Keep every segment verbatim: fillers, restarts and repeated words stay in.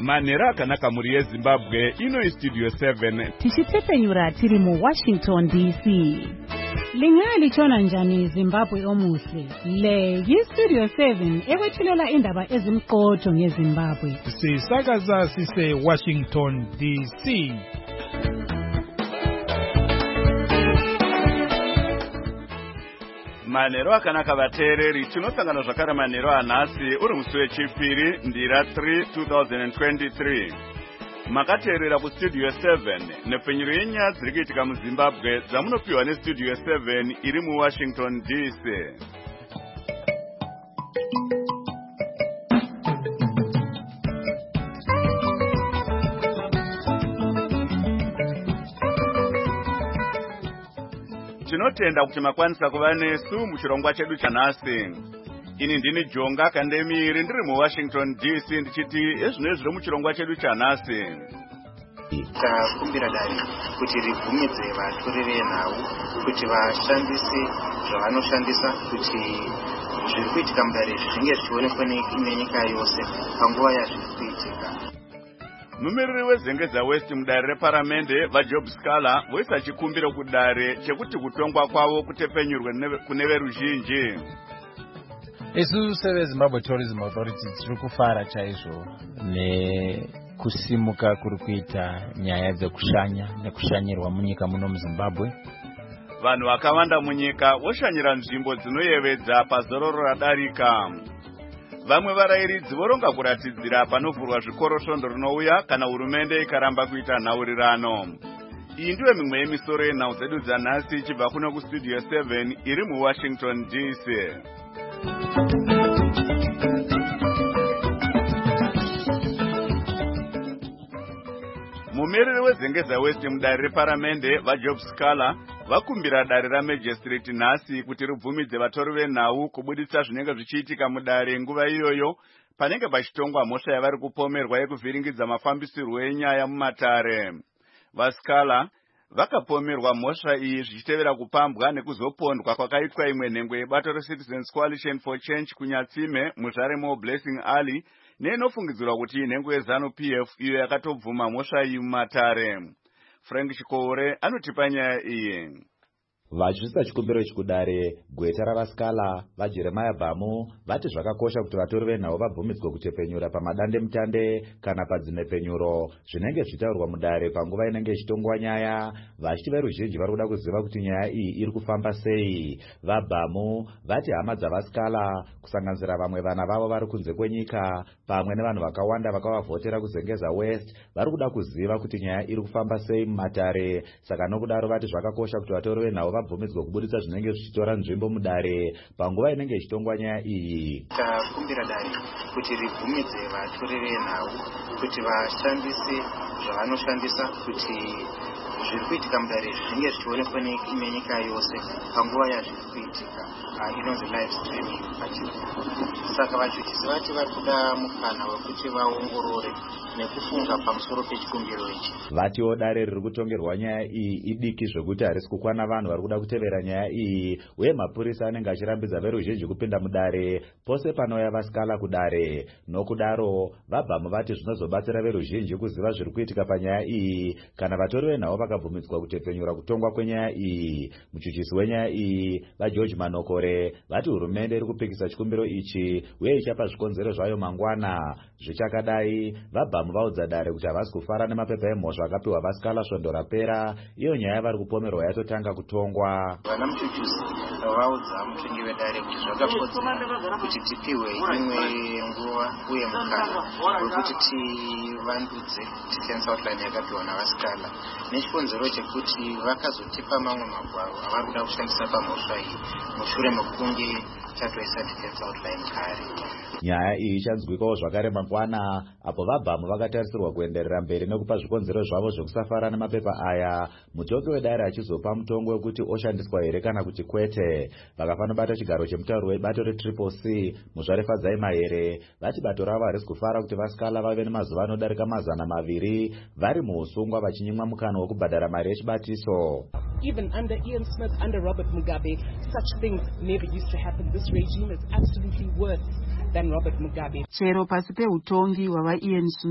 Manera akanaka muri yeZimbabwe ino Studio seven. Tichitepenyura tiri mu Washington D C. Lingali chona njani Zimbabwe omuhle. Le yi Studio seven ekwethulela indaba ezimqotho ngeZimbabwe. Sisakaza sise Washington D C. Manero akanaka vateereri tinosangana zvakare manero anhasi uri musi wechipiri ndira three twenty twenty-three. Makateerera kustudio seven nepfenyuro yenyaya dziri kuitika muZimbabwe dzamunopiwa nestudio seven iri muWashington D C. Tinotenda kuti makwanisa kuva nesu muchirongwa chedu chanhasi. Ini ndini Jonga Kandemiri ndiri muWashington D C ndichiti ezvino zviri muchirongwa chedu chanhasi. Takumbira dare kuti ribvumidze vatori venhau kuti vashandise zvavanoshandisa kuti zviri kuitika mudare zvinge zvichionekwa nenyika yose panguva yazviri kuitika. Mumiriri weZengeza West mudare reparamende vaJob Scala voisa chikumbiro kudare chekuti kutongwa kwavo kutepenyurwe kune veruzhinji. Isu seveZimbabwe Tourism Authority tiri kufara chaizvo nekusimuka kuri kuita nyaya dzekushanya nekushanyirwa munyika muno muZimbabwe. Vanhu vakawanda munyika voshanyira nzvimbo dzinoyevedza pazororo radarika. Vamwe varayiridzi voronga kuratidzira panovhurwa zvikoro svondo rinouya kana hurumende ikaramba kuita nhaurirano. Iyi ndiyo mimwe yemisoro yenhau dzedu dzanhasi ichibva kuno kustudio seven iri muWashington D C. Mumiriri weZengeza West mudare reparamende vaJob Scala vakumbira dare raMagistrate nhasi kuti ribvumidze vatori venhau kubuditsa zvinenge zvichiitika mudare nguva iyoyo panenge pachitongwa mhosva yavari kupomerwa yekuvhiringidza mafambisirwo enyaya mumatare. VaScala vakapomerwa mhosva iyi zvichitevera kupambwa nekuzopondwa kwakaitwa imwe nhengo yebato reCitizens Coalition for Change kunyatsime muzvaremo Blessing Ali neinofungidzirwa kuti inhengo yeZanu P F iyo yakatobvuma mhosva iyi mumatare. Frank Chikore anotipa nyaya iyi. Vachisa chikumbiro chikudare gweta ravaScala vaJeremiah Bhamu vati zvakakosha kuti vatori venhau vabvumidzwe kutepenyura pamadande mutande kana padzine penyuro zvinenge zvitaurwa mudare panguva inenge ichitongwa nyaya. Vachiti veruzhinji vari kuda kuziva kuti nyaya iyi iri kufamba sei. VaBhamu vati hama dzavaScala kusanganisira vamwe vana vavo vari kunze kwenyika pamwe nevanhu vakawanda vakavavhotera kuZengeza West vari kuda kuziva kuti nyaya iri kufamba sei mumatare. Saka nokudaro vati zvakakosha kuti vatori venhau vabvumidzwe kubuditsa zvinenge zvichitora nzvimbo mudare panguva inenge ichitongwa nyaya iyi. Takumbira dare kuti ribvumidze vatori venhau kuti vashandise zvavanoshandisa kuti zviri kuitika mudare zvinge zvichionekwa nenyika yose panguva yazviri kuitika inonzi live streaming pachirungu. Saka vajudzisi vati vari kuda mukana wekuti vaongorore nekufunga pamusoro pechikumbiro ichi. Vatiwo dare riri kutongerwa nyaya iyi idiki zvokuti harisi kukwana vanhu vari kuda kutevera nyaya iyi uye mapurisa anenge achirambidza veruzhinji kupinda mudare pose panouya vaScala kudare. Nokudaro vaBhamu vati zvinozobatsira veruzhinji kuziva zviri kuitika panyaya iyi kana vatori venhau vakabvumidzwa kutepenyura kutongwa kwenyaya iyi. Muchuchisi wenyaya iyi vaGeorge Manokore vati hurumende iri kupikisa chikumbiro ichi uye ichapa zvikonzero zvayo mangwana. Zvichakadai vaBhamu vaudza dare kuti havasi kufara nemapepa emhosva akapiwa vaScala svondo rapera iyo nyaya vari kupomerwa yatotanga kutongwa. Vana muchuchisi vaudza mutongi wedare kuti zvakakodzera kuti tipiwe imwe nguva uye mukana wekuti tivandudze defense outline yakapiwa navaScala nechikonzero chekuti vakazotipa mamwe magwaro avari kuda kushandisa pamhosva iyi mushure mekunge tatoisa defense outline kare. Nyaya iyi ichanzwikawo zvakare mangwana apo vaBhamu vakatarisirwa kuenderera mberi nekupa zvikonzero zvavo zvekusafara nemapepa aya. Mutongi wedare achizopa mutongo wekuti oshandiswa here kana kuti kwete. Vakafanobata chigaro chemutauro webato reTriple C muzvarefadzai mahere vati bato ravo harisi kufara kuti vaScala vave nemazuva anodarika mazana maviri vari muusungwa vachinyimwa mukana wekubhadhara mari yechibatiso. Even under Ian Smith, under Robert Mugabe, such things never used to happen. This regime is absolutely worse than Robert Mugabe. Chero pasi peutongi wava Ian Smith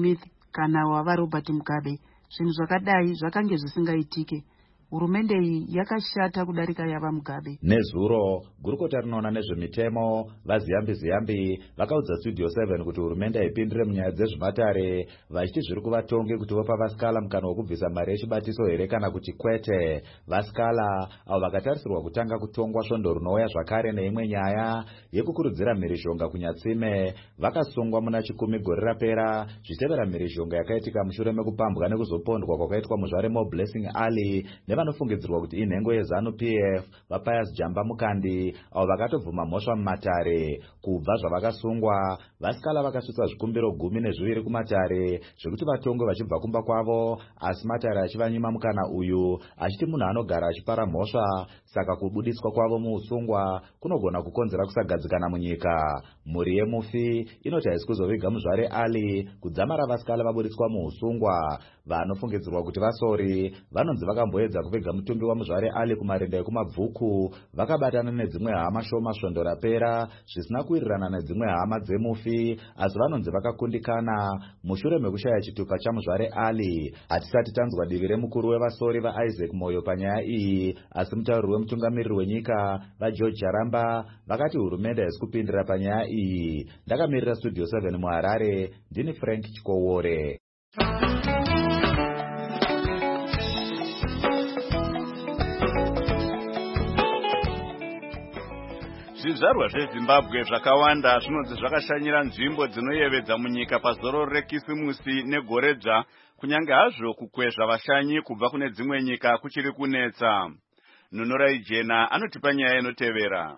kana wava Robert Mugabe. Zvinhu zvakadai zvakange zvisingaitike. Hurumende iyi yakashata kudarika yava Mugabe. Nezuro gurukota rinoona nezvemitemo vaZiyambi Ziyambi vakaudza Studio seven kuti hurumende haipindire munyaya dzezvimatare vachiti zviri kuvatonge kuti vopa vasikala mukana wokubvisa mari yechibatiso here kana kuti kwete. Vasikala avo vakatarisirwa kutanga kutongwa svondo rinouya zvakare neimwe nyaya yekukurudzira mhirizhonga kunyatsime vakasungwa muna chikumi gore rapera zvichitevera mhirizhonga yakaitika mushure mekupambwa nekuzopondwa kwakaitwa muzvare Mo Blessing Ali vanofungidzirwa kuti inhengo yeZanu P F vaPius Jamba Mukandi avo vakatobvuma mhosva mumatare. Kubva zvavakasungwa vasikala vakasvitsa zvikumbiro gumi nezviviri kumatare zvekuti vatongwe vachibva kumba kwavo, asi matare achivanyima mukana uyu achiti munhu anogara achipara mhosva, saka kubudiswa kwavo muusungwa kunogona kukonzera kusagadzikana munyika. Mhuri yemufi inoti haisi kuzoviga muzvare Ali kudzamara vasikala vabudiswa muusungwa. Vanofungidzirwa kuti vasori vanonzi vakamboedza kuviga mutumbi wamuzvare Ali kumarinda ekumabvuku vakabatana nedzimwe hama shoma svondo rapera zvisina kuwirirana nedzimwe hama dzemufi, asi vanonzi vakakundikana mushure mekushaya chitupa chamuzvare Ali. Hatisati tanzwa divi remukuru wevasori vaIsaac Moyo panyaya iyi, asi mutauri wemutungamiriri wenyika vaGeorge Jaramba vakati hurumende haisi kupindira panyaya iyi. Ndakamirira Studio seven muHarare, ndini Frank Chikowore. Zvizvarwa zveZimbabwe zvakawanda zvinonzi zvakashanyira nzvimbo dzinoyevedza munyika pazoro rekisimusi negoredzva, kunyange hazvo kukwezva vashanyi kubva kune dzimwe nyika kuchiri kunetsa. Nunorai Jena anotipa nyaya inotevera.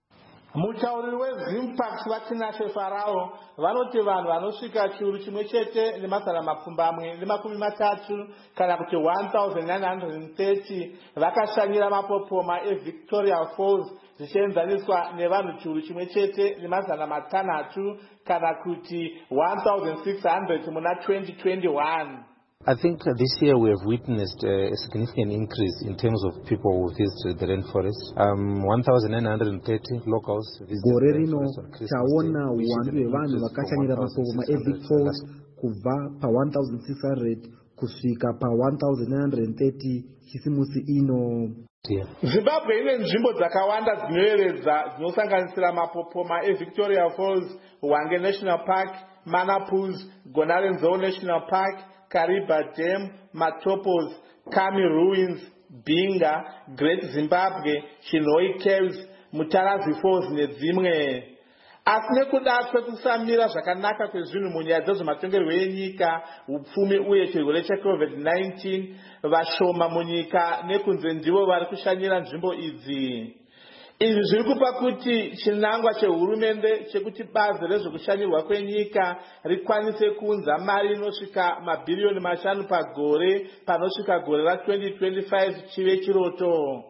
Mutauriri weZimpact vaTinashe Farao vanoti vanhu vanosvika chiuru chimwe chete nemazana mapfumbamwe nemakumi matatu kana kuti one thousand nine hundred thirty vakashanyira mapopoma eVictoria Falls zvichienzaniswa nevanhu chiuru chimwe chete nemazana matanhatu kana kuti one thousand six hundred muna twenty twenty-one. I think uh, this year we have witnessed uh, a significant increase in terms of people who visited the rainforest. Um, one thousand nine hundred thirty locals visited gore rino taona uwandu hwevanhu vakashanyira mapopoma eVic Falls kubva pa one thousand six hundred kusvika pa one thousand nine hundred thirty chisimusi ino. Zimbabwe ine nzvimbo dzakawanda dzinoyevedza dzinosanganisira mapopoma eVictoria Falls, Hwange National Park, Manapus, Gonarenzo National Park, Kariba Dam, Matopos, Kami Ruins, Binga, Great Zimbabwe, Chinoi Caves, Mutarazi Falls nedzimwe. Asi nekuda kwekusamira zvakanaka kwezvinhu munyaya dzezvematongerwo enyika, upfumi uye chirwere cheCovid nineteen, vashoma munyika nekunze ndivo vari kushanyira nzvimbo idzi. Izvi zviri kupa kuti chinangwa chehurumende chekuti bazi rezvekushanyirwa kwenyika rikwanise kuunza mari inosvika mabhiriyoni mashanu pagore panosvika gore ra twenty twenty-five chive chiroto.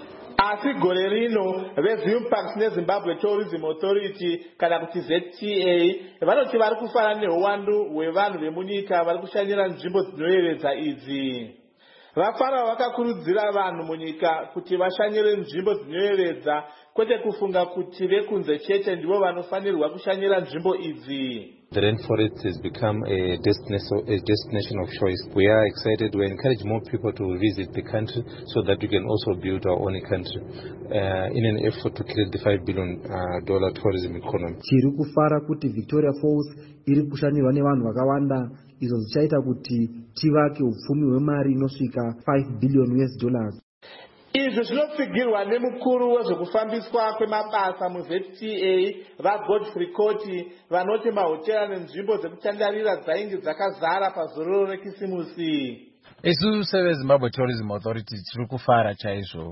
Asi gore rino veZimpact neZimbabwe Tourism Authority kana kuti Z T A vanoti vari kufara neuwandu hwevanhu vemunyika vari kushanyira nzvimbo dzinoyevedza idzi. Vafara vakakurudzira vanhu munyika kuti vashanyire nzvimbo dzinoyevedza kwete kufunga kuti vekunze chete ndivo vanofanirwa kushanyira nzvimbo idzi. The rainforest has become a destination, a destination of choice. We are excited. We encourage more people to visit the country so that we can also build our own country uh, in an effort to create the five billion dollar uh, tourism economy. Chiri kufara kuti Victoria Falls iri kushanirwa nevanhu vakawanda, izvo zvichaita kuti tivake upfumi hwemari inosvika five billion U S dollars. Izvi zvinopfigirwa nemukuru wezvekufambiswa kwemabasa muZ T A vaGodfrey Koti vanoti mahotera nenzvimbo dzekutandarira dzainge dzakazara pazororo rekisimusi. Isu seveZimbabwe Tourism Authority tiri kufara chaizvo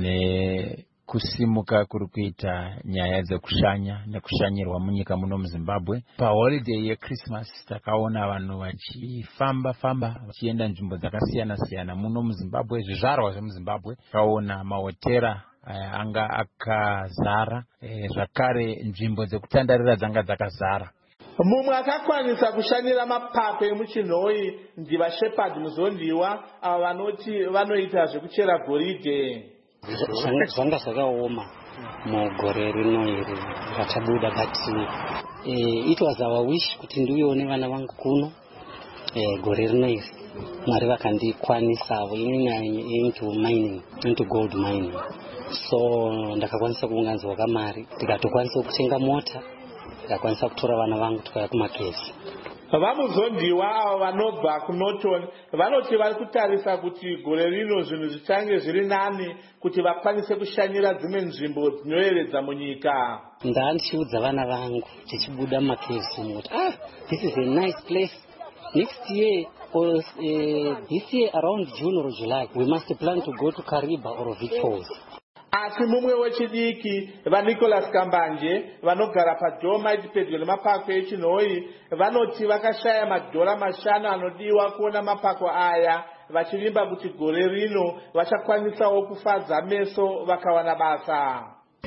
nekusimuka kuri kuita nyaya dzekushanya nekushanyirwa munyika muno muZimbabwe. Paholiday yeChristmas takaona vanhu vachifamba famba vachienda nzvimbo dzakasiyana siyana muno muZimbabwe, zvizvarwa zvemuZimbabwe. Takaona mahotera anga akazara, zvakare nzvimbo dzekutandarira dzanga dzakazara. Mumwe akakwanisa kushanyira mapako emuchinhoi ndivaShepherd Muzondiwa avo vanoti vanoita zvekuchera goridhe. Zvanga zvakaoma mugore rino iri rachabuda, but uh, it was our wish kuti ndiuyewo nevana vangu kuno eh, gore rino iri Mwari vakandikwanisavo inini into mining, into gold mining. So ndakakwanisa kuunganidzwa kamari ndikatokwanisa kutenga mota ndakakwanisa kutora vana vangu tikauya kumakezi. Vamuzondiwa avo vanobva kuNorton vanoti vari kutarisa kuti gore rino zvinhu zvichange zviri nani kuti vakwanise kushanyira dzimwe nzvimbo dzinoyevedza munyika. Ndandichiudza vana vangu tichibuda mumakezi kuti ah, this is a nice place. Next year or uh, this year around June or July we must plan to go to Kariba or Vic Falls. Asi mumwe wechidiki vaNicholas Kambanje vanogara paDolomite pedyo nemapako echinhoi vanoti vakashaya madhora mashanu anodiwa kuona mapako aya vachivimba kuti gore rino vachakwanisawo kufadza meso vakawana basa.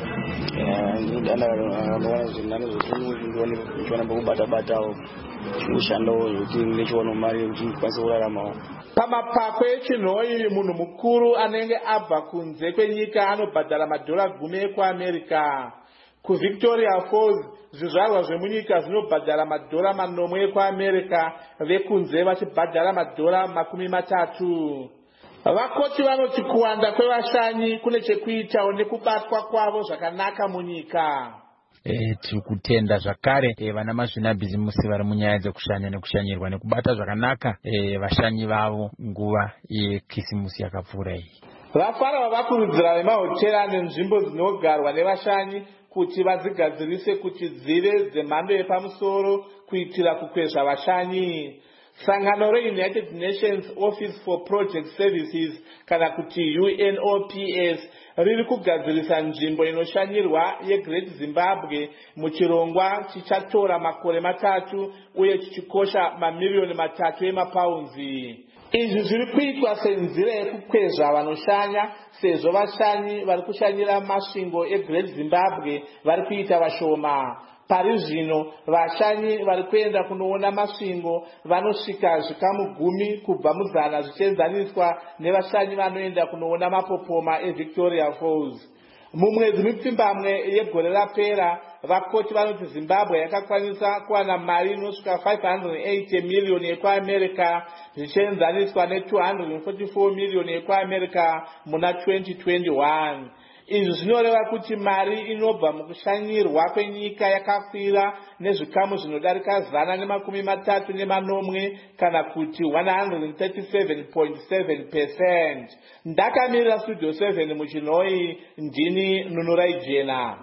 Pamapako echinhoi munhu mukuru anenge abva kunze kwenyika anobhadhara madhora gumi ekuAmerica. KuVictoria Falls zvizvarwa zvemunyika zvinobhadhara madhora manomwe ekuAmerica, vekunze vachibhadhara madhora makumi matatu. Vakoti vanoti kuwanda kwevashanyi kune chekuitawo nekubatwa kwavo zvakanaka munyika. Eh, tiri kutenda zvakare eh, vana mazvinabhizimusi vari munyaya dzekushanya nekushanyirwa nekubata zvakanaka eh, vashanyi vavo nguva yekisimusi yakapfuura iyi. Vafara vakurudzira vemahotera ane nzvimbo dzinogarwa nevashanyi kuti vadzigadzirise kuti dzive dzemhando yepamusoro kuitira kukwezva vashanyi. Sangano reUnited Nations Office for Project Services kana kuti U N O P S riri kugadzirisa nzvimbo inoshanyirwa yeGreat Zimbabwe muchirongwa chichatora makore matatu uye chichikosha mamiliyoni matatu emapaunzi. Izvi zviri kuitwa senzira yekukwezva vanoshanya sezvo vashanyi vari kushanyira masvingo eGreat Zimbabwe vari kuita vashoma. Pari zvino vashanyi vari kuenda kunoona masvingo vanosvika zvikamu gumi kubva muzana zvichienzaniswa nevashanyi vanoenda kunoona mapopoma eVictoria Falls. Mumwedzi mipfumbamwe yegore rapera vakoti vanoti Zimbabwe yakakwanisa kuwana mari inosvika five hundred eighty miliyoni ekuAmerica zvichienzaniswa ne two hundred forty-four miliyoni ekuAmerica muna twenty twenty-one. Izvi zvinoreva kuti mari inobva mukushanyirwa kwenyika yakakwira nezvikamu zvinodarika zana nemakumi matatu nemanomwe kana kuti one hundred thirty-seven point seven percent. Ndakamirira Studio seven muchinhoi, ndini Nunurai Jena.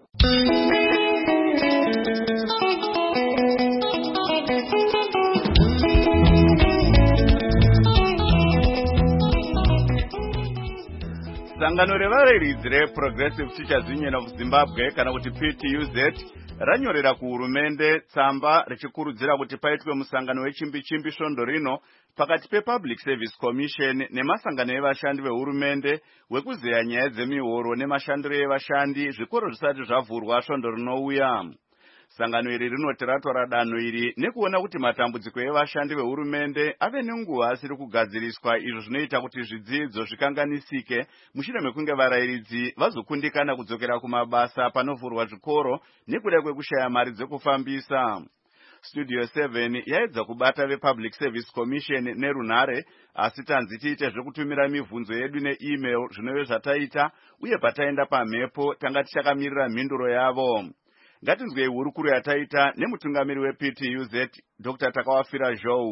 Sangano revareridzi reProgressive Teachers Union of Zimbabwe kana kuti P T U Z ranyorera kuhurumende tsamba richikurudzira kuti paitwe musangano wechimbi-chimbi svondo rino pakati pePublic Service Commission nemasangano evashandi vehurumende wekuzeya nyaya dzemihoro nemashandiro evashandi zvikoro zvisati zvavhurwa svondo rinouya. Sangano iri rinoti ratora danho iri nekuona kuti matambudziko evashandi vehurumende ave nenguva asiri kugadziriswa, izvo zvinoita kuti zvidzidzo zvikanganisike mushure mekunge varayiridzi vazokundikana kudzokera kumabasa panovhurwa zvikoro nekuda kwekushaya mari dzekufambisa. Studio seven yaedza kubata vePublic Service Commission nerunhare, asi tanzi tiite zvekutumira mibvunzo yedu neemail zvinove zvataita, uye pataenda pamhepo tanga tichakamirira mhinduro yavo. Ngatinzwei hurukuro yataita nemutungamiri weP T U Z Doctor Takawafira Zhou.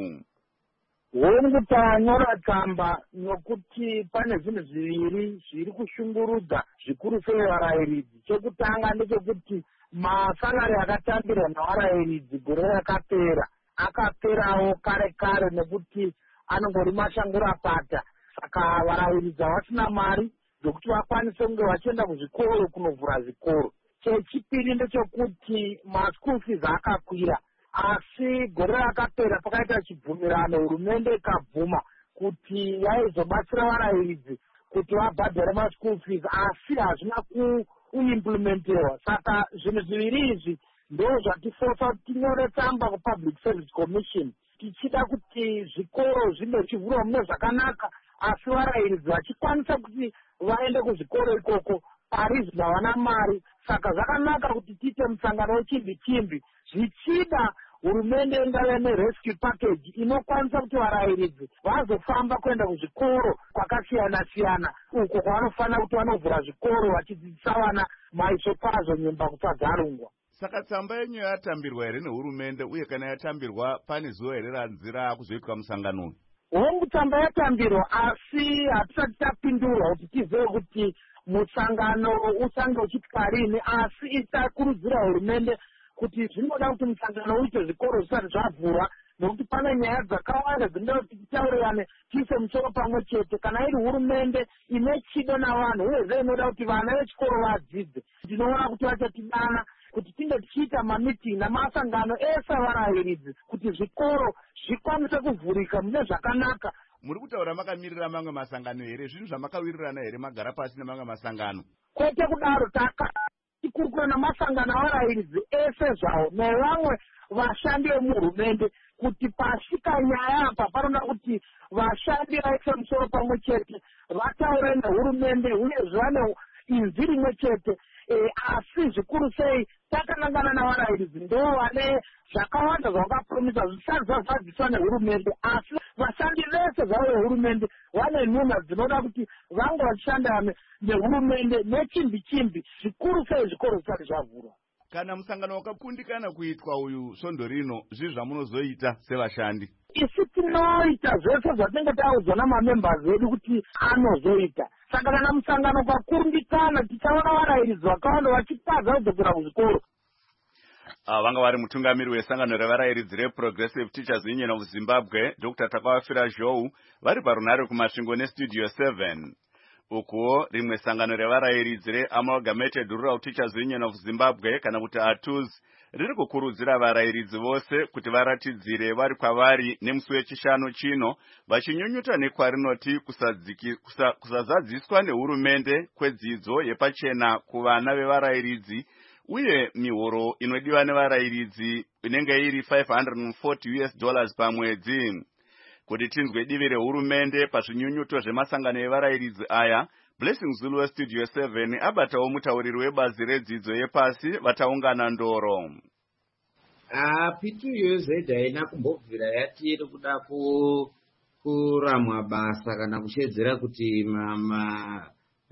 Woni kuti anyora tsamba nokuti pane zvinhu zviviri zviri kushungurudza zvikuru sei varayiridzi. Chekutanga ndechekuti masalari akatambirwa navarayiridzi gore rakapera akaperawo kare kare nekuti anongori mashangura pata, saka varayiridzi havasina mari dzokuti vakwanise kunge vachienda kuzvikoro kunovhura zvikoro. Chechipiri ndechekuti maschool fees akakwira, asi gore rakapera pakaita chibvumirano hurumende ikabvuma kuti yaizobatsira varayiridzi kuti vabhadhare maschool fees, asi hazvina kuimplementewa. Saka zvinhu zviviri izvi ndo zvatifosa kuti tinyore tsamba kuPublic Service Commission tichida kuti zvikoro zvinge zvichivhurwa mune zvakanaka, asi varayiridzi vachikwanisa kuti vaende kuzvikoro ikoko pari zvino havana mari. Saka zvakanaka kuti tiite musangano wechimbi-chimbi zvichida hurumende ingave nerescue package inokwanisa kuti varayiridzi vazofamba kuenda kuzvikoro kwakasiyana siyana uko kwavanofanira kuti vanovhura zvikoro vachidzidzisa vana maiso kwazvo nyemba kutsvagarungwa. Saka tsamba yenyu yatambirwa here nehurumende uye kana yatambirwa pane zuva here ranzira kuzoitwa musangano? Hongu tsamba yatambirwa asi hatisati tapindurwa kuti tizive kuti musangano usange uchitwa rini, asi itakurudzira hurumende kuti zvinoda kuti musangano uite zvikoro zvisati zvavhurwa nokuti pane nyaya dzakawanda dzinoda kuti titaurirane tiise musoro pamwe chete. Kana iri hurumende ine chido navanhu uyezve inoda kuti vana vechikoro vadzidze, ndinoona kuti vachatidana kuti tinge tichiita mamiting namasangano ese avarayiridzi kuti zvikoro zvikwanise kuvhurika mune zvakanaka. Muri kutaura makamirira mamwe masangano here? Zvinhu zvamakawirirana here magara pasi nemamwe masangano? Kwete kudaro, takakurukura namasangano avarayiridzi ese zvawo nevamwe vashandi vemuhurumende kuti pasvika nyaya apa panoda kuti vashandi vaise musoro pamwe chete vataure nehurumende uyezve vane inzwi rimwe chete. E, asi zvikuru sei takanangana navarayiridzi ndo vane zvakawanda zvavakapromisa zvisati zvazadziswa nehurumende, asi vashandi vese zvavo vehurumende vane nhunha dzinoda kuti vange vachishanda nehurumende nechimbi chimbi zvikuru sei zvikoro zvisati zvavhurwa. Kana musangano wakakundikana kuitwa uyu svondo rino, zvii zvamunozoita sevashandi? Isi tinoita zvese zvatinenge taudzwa namamembers edu kuti anozoita. Saka kana musangano ukakurundikana tichaona varayiridzi vakawanda vachipadza kudzokera kuzvikoro. Uh, vanga vari mutungamiri wesangano revarayiridzi reProgressive Teachers Union of Zimbabwe, Doctor Takawafira Zhou, vari parunare kumasvingo neStudio seven. Ukuwo rimwe sangano revarayiridzi reAmalgamated Rural Teachers Union of Zimbabwe kana kuti A T U Z riri kukurudzira varayiridzi vose kuti varatidzire vari kwavari nemusi wechishanu chino vachinyunyuta nekwarinoti kusa, kusazadziswa nehurumende kwedzidzo yepachena kuvana vevarayiridzi uye mihoro inodiwa nevarayiridzi inenge iri five hundred forty US dollars pamwedzi. Kuti tinzwe divi rehurumende pazvinyunyuto zvemasangano evarayiridzi aya, Blessing Zulu weStudio seven abatawo mutauriri webazi redzidzo yepasi vataungana ndoro. Ah, P two U Z haina kumbobvira yati iri kuda ku kuramwa basa kana kushedzera kuti mama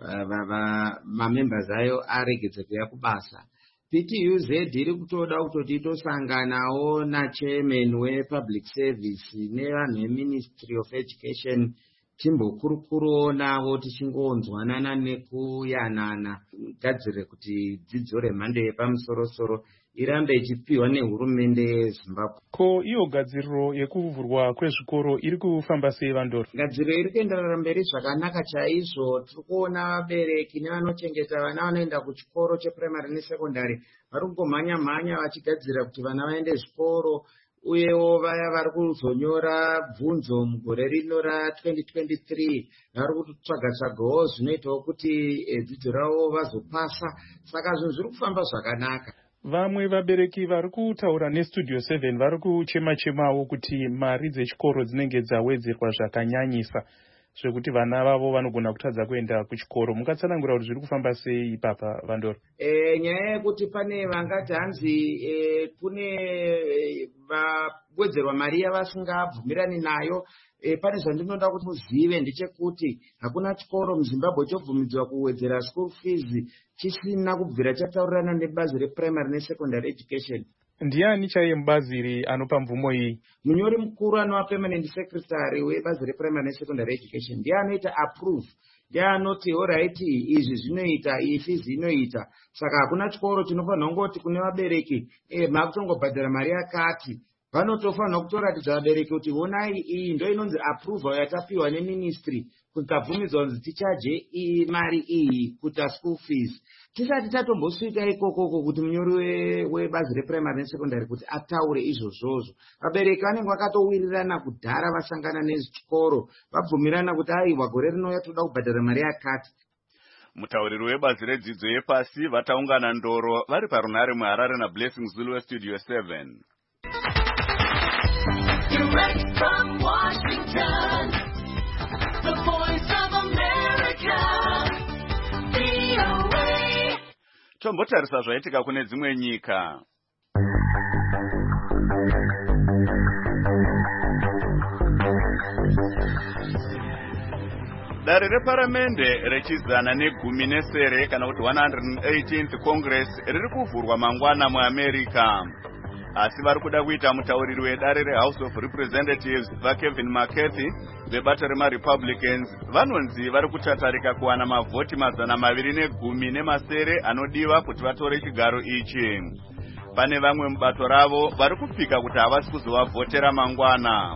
mamembers ayo aregedze kuya kubasa. P T U Z iri kutoda kutoti itosanganawo nachairman wepublic service nevanhu veministry of education timbokurukuru navo tichingonzwanana nekuyanana gadzire kuti dzidzo remhando yepamusorosoro irambe ichipiwa nehurumende yeZimbabwe. Ko iyo gadziriro yekuvhurwa kwezvikoro iri kufamba sei Vandoro? Gadziriro iri kuenderera mberi zvakanaka chaizvo. Tiri kuona vabereki nevanochengeta vana vanoenda kuchikoro cheprimary nesekondari vari kungomhanya mhanya vachigadzira kuti vana vaende zvikoro, uyewo vaya vari kuzonyora bvunzo mugore rino ratwenty twenty-three vari kutsvaga tsvagawo zvinoitawo kuti dzidzo ravo vazopasa. Saka zvinhu zviri kufamba zvakanaka. Vamwe vabereki vari kutaura neStudio seven vari kuchema-chemawo kuti mari dzechikoro dzinenge dzawedzerwa zvakanyanyisa zvekuti vana vavo vanogona kutadza kuenda kuchikoro. Mungatsanangura kuti zviri kufamba sei ipapa Vandoro? E, nyaya yekuti pane vangati hanzi e, kune e, vawedzerwa mari yavasingabvumirani nayo. E, pane zvandinoda kuti muzive ndechekuti hakuna chikoro muZimbabwe chobvumidzwa kuwedzera school fees chisina kubvira chataurirana nebazi reprimary nesecondary education. Ndiani chaiye mubazi iri anopa mvumo iyi? Munyori mukuru anova permanent secretary webazi reprimary nesecondary education ndiye anoita approve, ndiye anoti alright izvi zvinoita iyi fees inoita. Saka hakuna chikoro chinofanira kungoti kune vabereki eh makutongobhadhara mari yakati. Vanotofanira kutoratidza vabereki kuti honai iyi ndo inonzi approval yatapiwa neministry kukabvumidzwa kunzi tichaje iyi mari iyi kuita school fees. Tisati tatombosvika ikokoko kuti munyori webazi reprimary nesecondary kuti ataure izvozvozvo. Vabereki vanenge vakatowirirana kudhara vasangana nezvikoro vabvumirana kuti aiwa gore rinouya toda kubhadhara mari yakati. Mutauriri webazi redzidzo yepasi vataungana ndoro vari parunare muHarare naBlessing Zulu weStudio seven. Direct from Washington, the voice of America, V O A. Tombotarisa zvaitika kune dzimwe nyika. Dare reparamende rechizana negumi nesere kana kuti one hundred eighteenth Congress riri kuvhurwa mangwana muAmerica. Asi vari kuda kuita mutauriri wedare reHouse of Representatives vaKevin McCarthy vebato remaRepublicans vanonzi vari kutatarika kuwana mavhoti mazana maviri negumi nemasere anodiwa kuti vatore chigaro ichi. Pane vamwe mubato ravo vari kupika kuti havasi kuzovavhotera mangwana.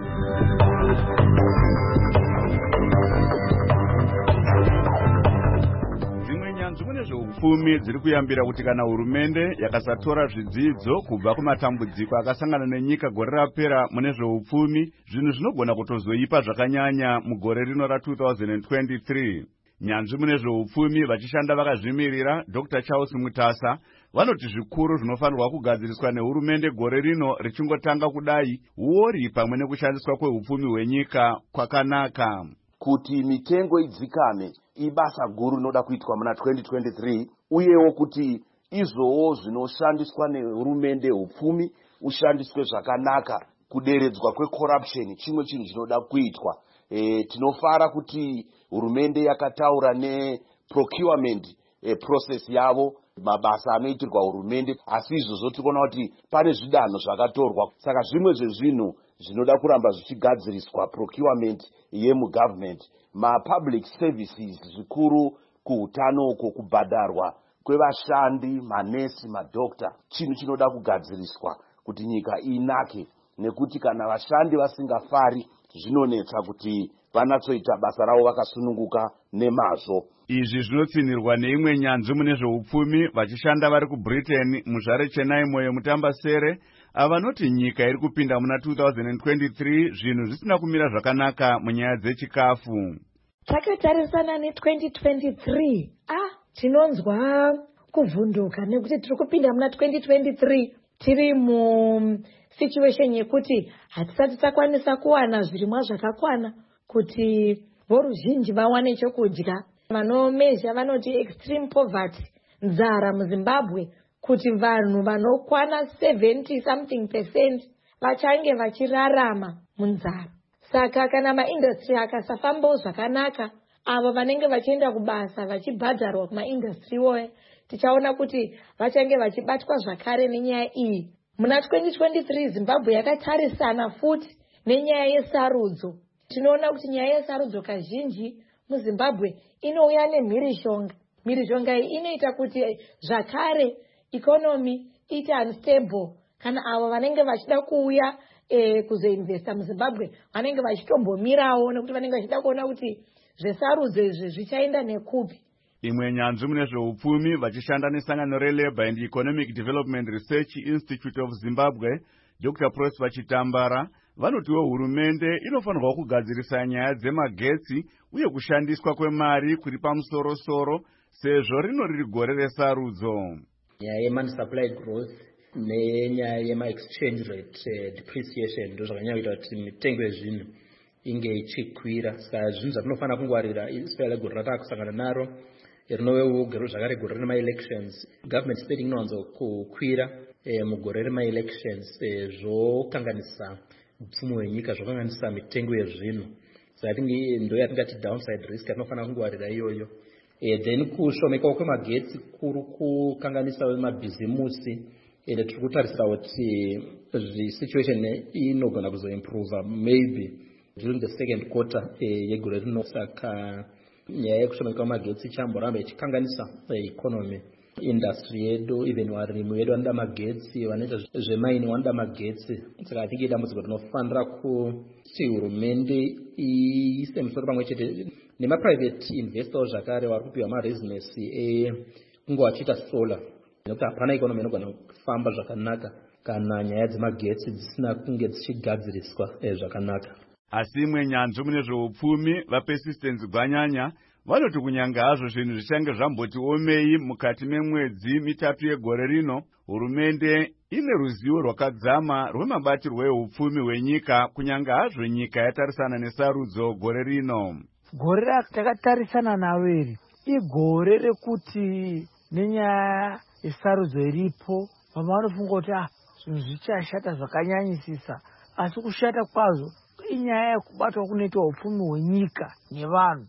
Zveupfumi dziri kuyambira kuti kana hurumende yakasatora zvidzidzo kubva kumatambudziko akasangana nenyika gore rapera mune zveupfumi, zvinhu zvinogona kutozoipa zvakanyanya mugore rino ra two thousand twenty-three. Nyanzvi mune zveupfumi vachishanda vakazvimirira Doctor Charles Mutasa vanoti zvikuru zvinofanirwa kugadziriswa nehurumende gore rino richingotanga kudai uori pamwe nekushandiswa kweupfumi hwenyika kwakanaka. Kuti mitengo idzikame ibasa guru rinoda kuitwa muna twenty twenty-three, uyewo kuti izvowo zvinoshandiswa nehurumende upfumi ushandiswe zvakanaka, kuderedzwa kwecorruption chimwe chinhu chinoda kuitwa. E, tinofara kuti hurumende yakataura neprocurement e, process yavo, mabasa anoitirwa hurumende, asi izvozvo tikuona kuti pane zvidanho zvakatorwa. Saka zvimwe zvezvinhu zvinoda kuramba zvichigadziriswa procurement yemugovernment, ma-public services zvikuru kuhutano uko, kubhadharwa kwevashandi, manesi, madokta, chinhu chinoda kugadziriswa kuti nyika inake, nekuti kana vashandi vasingafari zvinonetsa kuti vanatsoita basa ravo vakasununguka nemazvo. Izvi zvinotsinirwa neimwe nyanzvi mune zveupfumi vachishanda vari kuBritain muzvare Chennai moyo mutambasere avanoti nyika iri kupinda muna two thousand twenty-three zvinhu zvisina kumira zvakanaka munyaya dzechikafu. Takatarisana ne twenty twenty-three, ah tinonzwa kuvhunduka nekuti tiri kupinda muna twenty twenty-three tiri mu situation yekuti hatisati takwanisa kuwana zvirimwa zvakakwana kuti voruzhinji vawane chokudya. Vanomezha vanoti extreme poverty, nzara muZimbabwe, kuti vanhu vanokwana seventy something percent vachange vachirarama munzara. Saka kana maindustry akasafambawo zvakanaka, avo vanenge vachienda kubasa vachibhadharwa kumaindustry woye, tichaona kuti vachange vachibatwa zvakare nenyaya iyi. Muna twenty twenty-three Zimbabwe yakatarisana futi nenyaya yesarudzo. Tinoona kuti nyaya yesarudzo kazhinji muZimbabwe inouya nemhirishonga. Mhirishonga iyi inoita kuti zvakare economy ite unstable. Kana avo vanenge vachida kuuya e, kuzoinvesta muZimbabwe vanenge vachitombomirawo nekuti vanenge vachida kuona kuti zvesarudzo izvi zvichaenda nekupi. Imwe nyanzvi mune zveupfumi vachishanda nesangano reLabour and Economic Development Research Institute of Zimbabwe, Doctor Prosper Chitambara, vanotiwo hurumende inofanirwa kugadzirisa nyaya dzemagetsi uye kushandiswa kwemari kuri pamusoro-soro sezvo rino riri gore resarudzo. Nyaya yemani supply growth nenyaya yema-exchange rate uh, depreciation ndo zvakanyanya kuita kuti mitengo yezvinhu inge ichikwira. Saka zvinhu zvatinofanira kungwarira especially gore ratakusangana naro rinogero zvakare gore rema-elections. Government spending inowanzo kukwira eh, mugore rema-elections eh, zvokanganisa upfumi hwenyika, zvokanganisa mitengo yezvinhu. Saka I think ndo yatingati downside risk atinofanira kungwarira iyoyo. Eh, then kushomekawo kwemagetsi kuri kukanganisa wemabhizimusi. Ende tiri kutarisira kuti the situation inogona kuzoimprove maybe during the second quarter eh, yegore rino. Saka nyaya yekushomeka kwemagetsi chamboramba ichikanganisa eh, economy. Industry yedu, even warimi wedu vanoda magetsi, vanoita zvemaini vanoda magetsi. Saka I think idambudziko rinofanira kuti hurumende iise musoro pamwe chete nema-private investors zvakare vari kupiwa ma-business ekunge vachiita solar, nekuti hapana ikonomi inogona kufamba zvakanaka kana nyaya dzemagetsi dzisina kunge dzichigadziriswa zvakanaka. Asi imwe nyanzvi mune zveupfumi vaPersistence Gwanyanya vanoti kunyanga hazvo zvinhu zvichange zvamboti omei mukati memwedzi mitatu yegore rino, hurumende ine ruzivo rwakadzama rwemabatirwo eupfumi hwenyika kunyanga hazvo nyika yatarisana nesarudzo gore rino. Gore ratakatarisa naro iri igore rekuti nenyaya yesarudzo iripo vamwe vanofunga kuti ah zvinhu zvichashata zvakanyanyisisa, asi kushata kwazvo inyaya yekubatwa kunoitwa upfumi hwenyika nevanhu.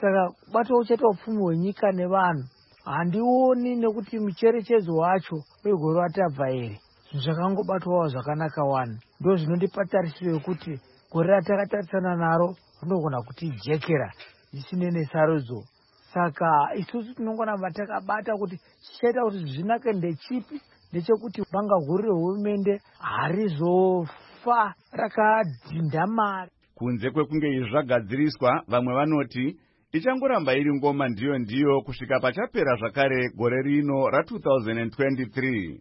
saka kubata uchata upfumi hwenyika nevanhu handioni nekuti mucherechedzo wacho wegore ratabva here zvinhu zvakangobatwawo zvakanaka wani ndo zvinondipa tarisiro yekuti gore ratakatarisana naro rinogona kutijekera zvisine nesarudzo. Saka isusu tinongoramba takabata kuti chichaita kuti zvinake ndechipi ndechekuti banga guru rehurumende harizofa rakadhindamara. Kunze kwekunge izvi zvagadziriswa, vamwe vanoti ichangoramba iri ngoma ndiyo ndiyo kusvika pachapera zvakare gore rino ra two thousand twenty-three.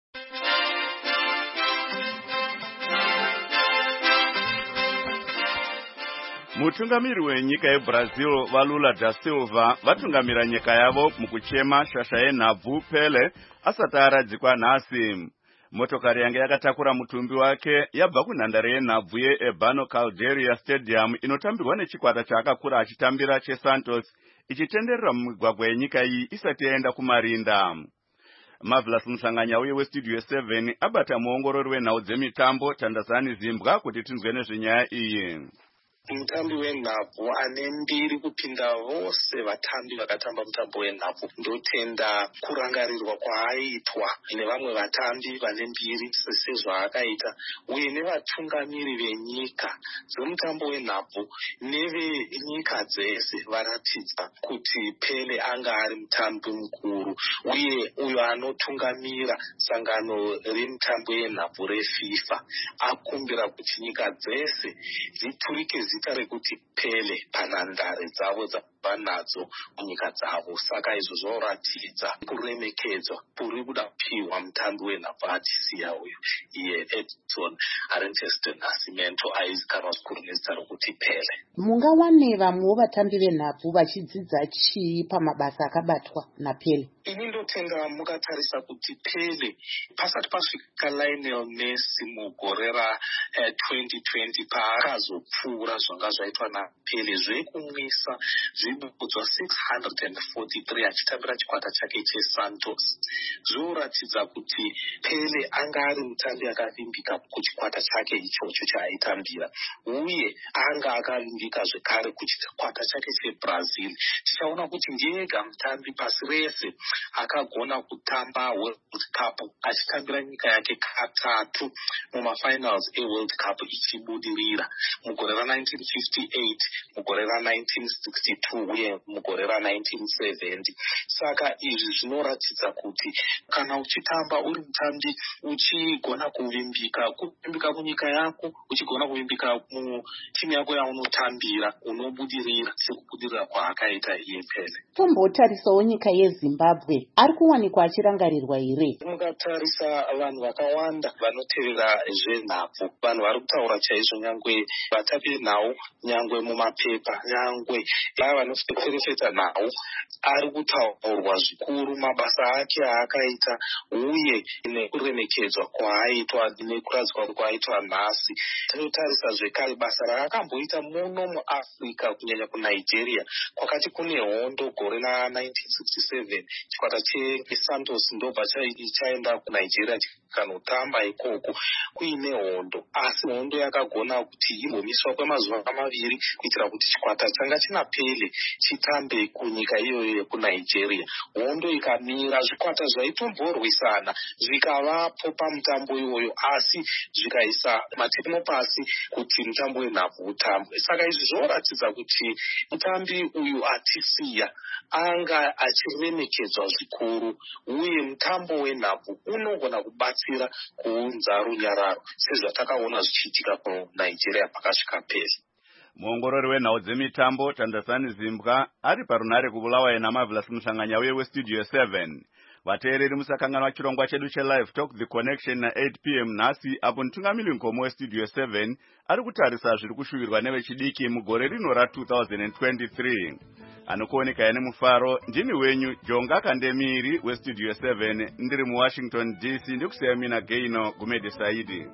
Mutungamiri wenyika yeBrazil Lula da Silva vatungamira nyika yavo mukuchema shasha yenhabvu Pele asati aradzikwa nhasi. Motokari yange yakatakura mutumbi wake yabva kunhandare yenhabvu yeEbano Calderia Stadium inotambirwa nechikwata chaakakura achitambira cheSantos ichitenderera mumigwagwa yenyika iyi isati yaenda kumarinda. Marvelous Musanganya uye westudio seven abata muongorori wenhau dzemitambo Tandazani Zimbwa kuti tinzwe nezvenyaya iyi. Mutambi wenhabvu ane mbiri kupinda vose vatambi vakatamba mutambo wenhabvu ndotenda kurangarirwa kwaaitwa nevamwe vatambi vane mbiri sezvaakaita uye nevatungamiri venyika dzemutambo wenhabvu nevenyika dzese varatidza kuti Pele anga ari mutambi mukuru uye uyo anotungamira sangano remutambo yenhabvu reFIFA akumbira kuti nyika dzese dziturike zita rekuti Pele panhandare dzavo dzavanadzo munyika dzavo. Saka izvo zvoratidza kuremekedzwa kuri kuda kupiwa mutambi wenhabvu atisiya uyu iye Edson Arantes do Nascimento aizikanwa zvikuru nezita rokuti Pele. Mungawane vamwewo vatambi venhabvu vachidzidza chii pamabasa akabatwa naPele? Ini ndotenda mukatarisa kuti Pele pasati pasvika Lionel Messi mugore ra twenty twenty paakazopfuura zvanga zvaitwa naPele zvekumwisa zvibudzwa six hundred forty-three achitambira chikwata chake cheSantos zvoratidza kuti Pele anga ari mutambi akavimbika kuchikwata chake ichocho chaaitambira uye anga akavimbika zvekare kuchikwata chake cheBrazil. Tichaona kuti ndiyega mutambi pasi rese akagona kutamba World Cup achitambira nyika yake katatu mumafinals eWorld Cup ichibudirira mugore ra nineteen fifty-eight, mugore ra nineteen sixty-two uye mugore ra nineteen seventy. Saka izvi zvinoratidza kuti kana uchitamba uri mutambi uchigona kuvimbika kuvimbika munyika yako uchigona kuvimbika mutimu yako yaunotambira unobudirira sekubudirira kwaakaita iye Pele. Tombotarisawo nyika yeZimbabwe ari kuwanikwa achirangarirwa here? Mukatarisa vanhu vakawanda vanotevera zvenhabvu vanhu vari kutaura chaizvo nyangwe vatambi nhau nyangwe mumapepa nyangwe vaya vanoferefeta nhau ari kutaurwa zvikuru mabasa ake aakaita uye nekuremekedzwa kwaaitwa nekuradzwa kwaaitwa nhasi. Tinotarisa zvekare basa raakamboita muno muAfrica kunyanya kuNigeria kwakati kune hondo gore ra nineteen sixty-seven chikwata cheSantos ndobva chaenda kuNigeria chikanotamba ikoko kuine hondo asi hondo yakagona kuti imbomiswa kwemazuva maviri kuitira kuti chikwata changa china Pele chitambe kunyika iyoyo yekuNigeria. Hondo ikamira zvikwata zvaitomborwisana zvikavapo pamutambo iyoyo asi zvikaisa matemo pasi kuti mutambo wenhabvu utambwe. Saka izvi zvoratidza kuti mutambi uyu atisiya anga achiremekedzwa zvikuru uye mutambo wenhabvu unogona kubatsira kuunza runyararo sezvatakaona zvichiitika kuNigeria pakasvika Pele. Muongorori wenhau dzemitambo Tandazani Zimbwa ari parunare kubulawayo naMarvelous Musanganya uye westudio seven. Vateereri musakanganwa chirongwa chedu cheLive Talk The Connection na eight p m nhasi apo mutungamiri nkomo westudio seven ari kutarisa zviri kushuvirwa nevechidiki mugore rino ra two thousand twenty-three. Anokuoneka ine mufaro ndini wenyu Jonga Kandemiri westudio seven ndiri muWashington D C ndikuseya mina Gaino Gumede Saidi.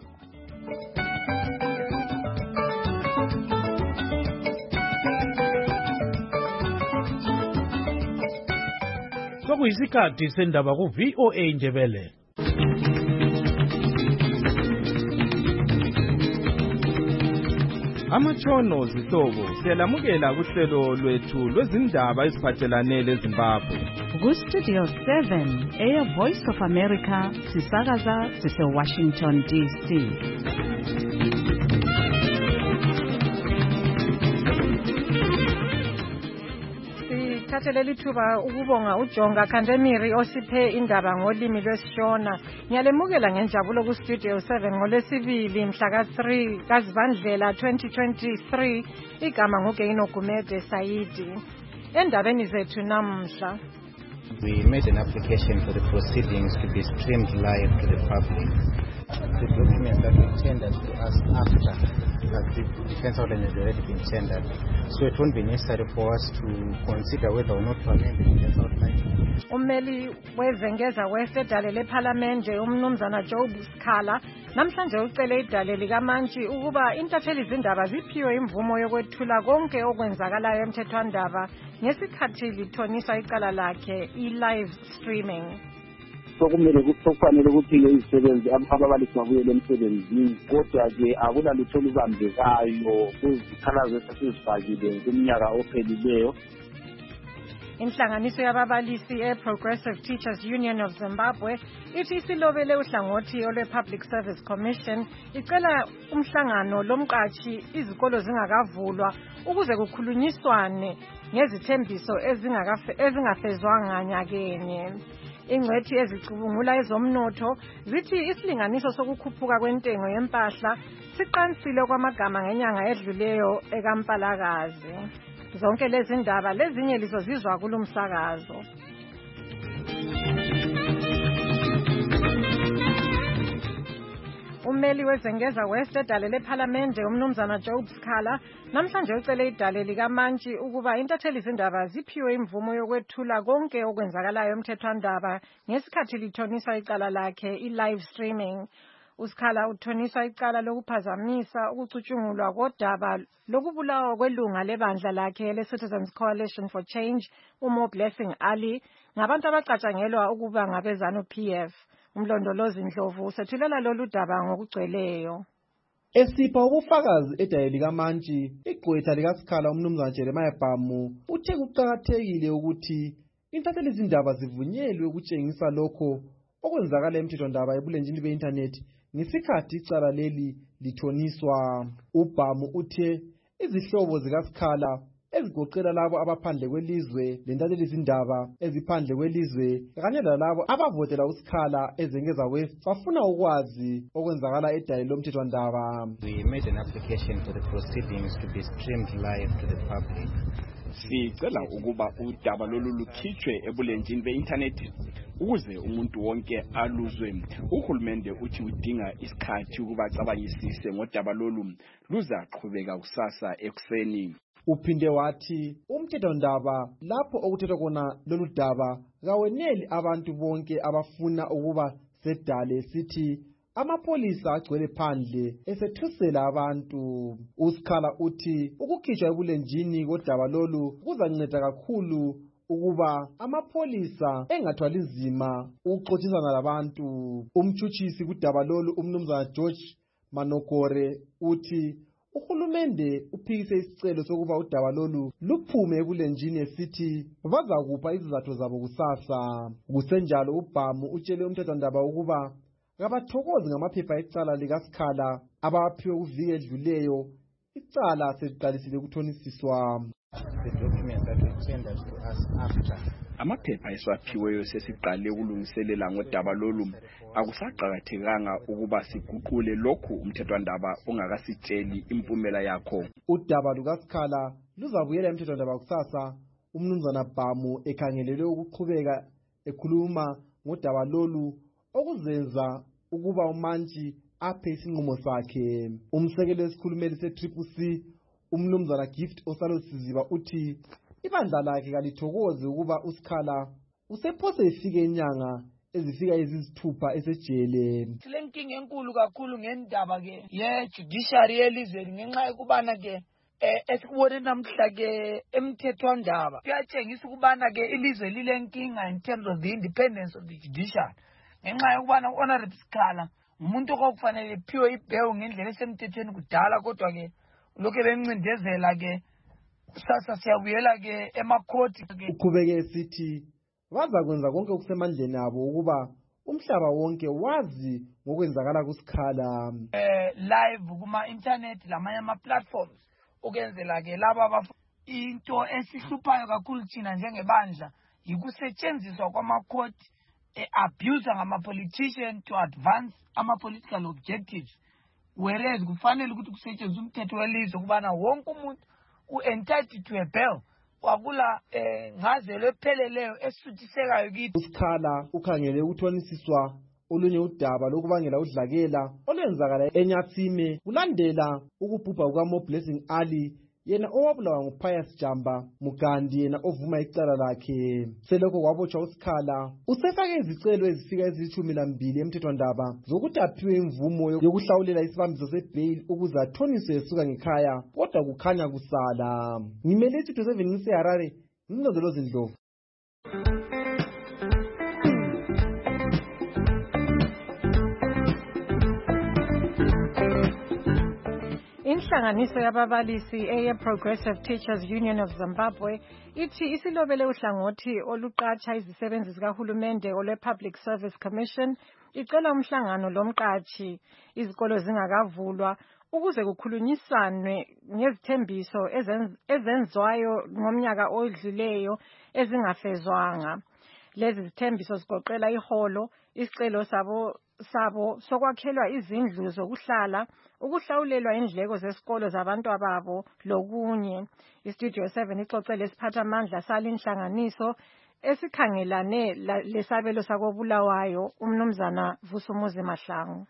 Sokuyisikhathi sendaba ku V O A Ndebele. Amatshono zihlobo siyalamukela kuhlelo lwethu lwezindaba eziphathelane leZimbabwe. Ku-Studio seven, Air Voice of America, sisakaza sise-Washington D C. Thathe leli thuba ukubonga uJonga Khandemiri osiphe indaba ngolimi lwesiShona. Ngiyalemukela ngenjabulo ku Studio seven ngolesibili mhla ka three kaZibandlela twenty twenty-three. Igama nguGeino Gumede Saidi. Endabeni zethu namhla. We made an application for the proceedings to be streamed live to the public. The document that we tendered to us after as the defense outline has already been tendered. So it won't be necessary for us to consider whether or not to amend the defense outline. Ummeli wezengeza wesedale leParliamente umnumzana Job Skhala namhlanje ucele idale likaMantshi ukuba intatheli izindaba ziphiwe imvumo yokwethula konke okwenzakalayo emthethwandaba ngesikhathi lithonisa icala lakhe i-live streaming. Sokumele kufanele ukuthi izisebenzi ababalisi babuyele emsebenzini kodwa ke akunalutho olubambekayo kuzikhalazo esesizifakile kuminyaka ophelileyo. Inhlanganiso yababalisi e-Progressive Teachers Union of Zimbabwe ithi isilobele uhlangothi olwe-Public Service Commission icela umhlangano lomqashi izikolo zingakavulwa ukuze kukhulunyiswane ngezithembiso ezingafezwanga nyakenye. Ingcwethi ezicubungula ezomnotho zithi isilinganiso sokukhuphuka kwentengo yempahla siqansile kwamagama ngenyanga edluleyo ekaMpalakazi. Zonke lezi ndaba lezinye lizozizwa kulumsakazo. Ummeli wezengeza West edale leParliamente umnumzana Job Skhala namhlanje ucele idale likaMantshi ukuba intatheli izindaba ziphiwe imvumo yokwethula konke okwenzakalayo emthethwandaba ngesikhathi lithonisa icala lakhe i-live streaming. uSkhala uthonisa icala lokuphazamisa ukucutshungulwa kodaba lokubulawa kwelunga lebandla lakhe le-Citizens Coalition for Change uMo Blessing Ali ngabantu abacatshangelwa ukuba ngabezanu P F. Umlondolozi Ndlovu usethulela lolu daba ngokugcweleyo. Esipha ubufakazi edale likaMantshi, igqwetha likaSkhala umnumzana Jeremiah Bhamu uthe kuqakathekile ukuthi intatheli izindaba zivunyelwe ukutshengisa lokho okwenzakala emthethwandaba ebulenjini be-internet ngesikhathi icala leli lithoniswa. uBhamu uthe izihlobo zikaSkhala ezigoqela labo abaphandle kwelizwe lentatheli izindaba eziphandle kwelizwe kanye lalabo abavotela uSkhala ezengeza West bafuna ukwazi okwenzakala edale lomthethwandaba. We made an application for the proceedings to be streamed live to the public. Sicela ukuba udaba lolu lukhitshwe ebulenjini be-internet ukuze umuntu wonke aluzwe. Uhulumende uthi udinga isikhathi ukuba cabangisise ngodaba lolu luzaqhubeka kusasa ekuseni. Uphinde wathi umthethwandaba lapho okuthethwa khona lolu daba kaweneli abantu bonke abafuna ukuba sedale sithi amapolisa agcwele phandle esethusela abantu. uSkhala uthi ukukhishwa ebulenjini kodaba lolu kuzanceda kakhulu ukuba amapolisa engathwali nzima ukuxoxisana labantu. Umtshutshisi kudaba lolu umnumzana George Manogore uthi uhulumende uphikise isicelo sokuba udaba lolu luphume ebulenjini esithi bazakupha izizathu zabo kusasa. Kusenjalo uBhamu utshele umthethwandaba ukuba kabathokozi ngamaphepha ecala likaSkhala abaphiwe kuviki edluleyo icala seliqalisile ukuthonisiswa. The document that we tendered to us after amaphepha eswaphiweyo sesiqale ukulungiselela ngodaba lolu akusaqakathekanga ukuba siguqule lokhu umthethwandaba ongakasitsheli impumela yakho. Udaba lukaSkhala luzabuyela emthethwandaba kusasa. Umnumzana Bhamu ekhangelelwe ukuqhubeka ekhuluma ngodaba lolu okuzenza ukuba uMantshi aphe isinqumo sakhe. Umsekeli wesikhulumeli se-Triple C umnumzana Gift Osalosiziba uthi ibandla lakhe kalithokozi ukuba uSkhala usephose ifike inyanga ezifika ezisithupha esejele. Silenkinga enkulu kakhulu ngendaba ke ye judiciary yelizweni ngenxa yokubana ke esikubone namhla ke emthethwandaba kuyatshengisa ukubana ke ilizwe lilenkinga in terms of the independence of the judiciary ngenxa yokubana uHonorable Skhala umuntu okufanele iphiwe ibhewu ngendlela esemthethweni kudala kodwa ke lokhu bencindezela ke sasa siyabuyela ke emakhoti ke. Uqhubeke esithi bazakwenza konke okusemandleni abo ukuba umhlaba wonke wazi ngokwenzakala kuSikhala eh live kuma internet lamanye ama platforms ukenzela ke laba into esihluphayo kakhulu thina njengebandla yikusetshenziswa kwamakhoti abuse ngama politicians to advance ama political objectives, whereas kufanele ukuthi kusetshenziswe umthetho welizwe kubana wonke umuntu u-entitled to a bail wakula ngaze lepheleleyo esuthisekayo kithi. uSikhala ukhangele ukuthonisiswa olunye udaba lokubangela udlakela olwenzakala eNyatsime kulandela ukubhubha kukaMo Blessing Ali, yena owabulawa nguPius Jamba Mugandi, yena ovuma icala lakhe. Selokho kwabotshwa uSikhala usefake izicelo ezifika ezilithumi lambili emthethwandaba zokuthi aphiwe imvumo yokuhlawulela isibambiso sebail ukuze athoniswe esuka ngekhaya, kodwa kukhanya kusala. Ngimele isitho seven ngiseHarare, ngilondoloza Ndlovu. Inhlanganiso yababalisi eye Progressive Teachers Union of Zimbabwe ithi isilobele uhlangothi oluqatsha izisebenzi zikahulumende olwe Public Service Commission icela umhlangano lomqatshi izikolo zingakavulwa ukuze kukhulunyiswane ngezithembiso ezenzwayo ngomnyaka odluleyo ezingafezwanga. Lezi zithembiso zigoqela iholo, isicelo sabo sabo sokwakhelwa izindlu zokuhlala, ukuhlawulelwa indleko zesikolo zabantu ababo lokunye. iStudio seven ixoxele isiphathamandla salinhlanganiso esikhangelane lesabelo sakobulawayo umnumzana Vusumuzi Mahlangu.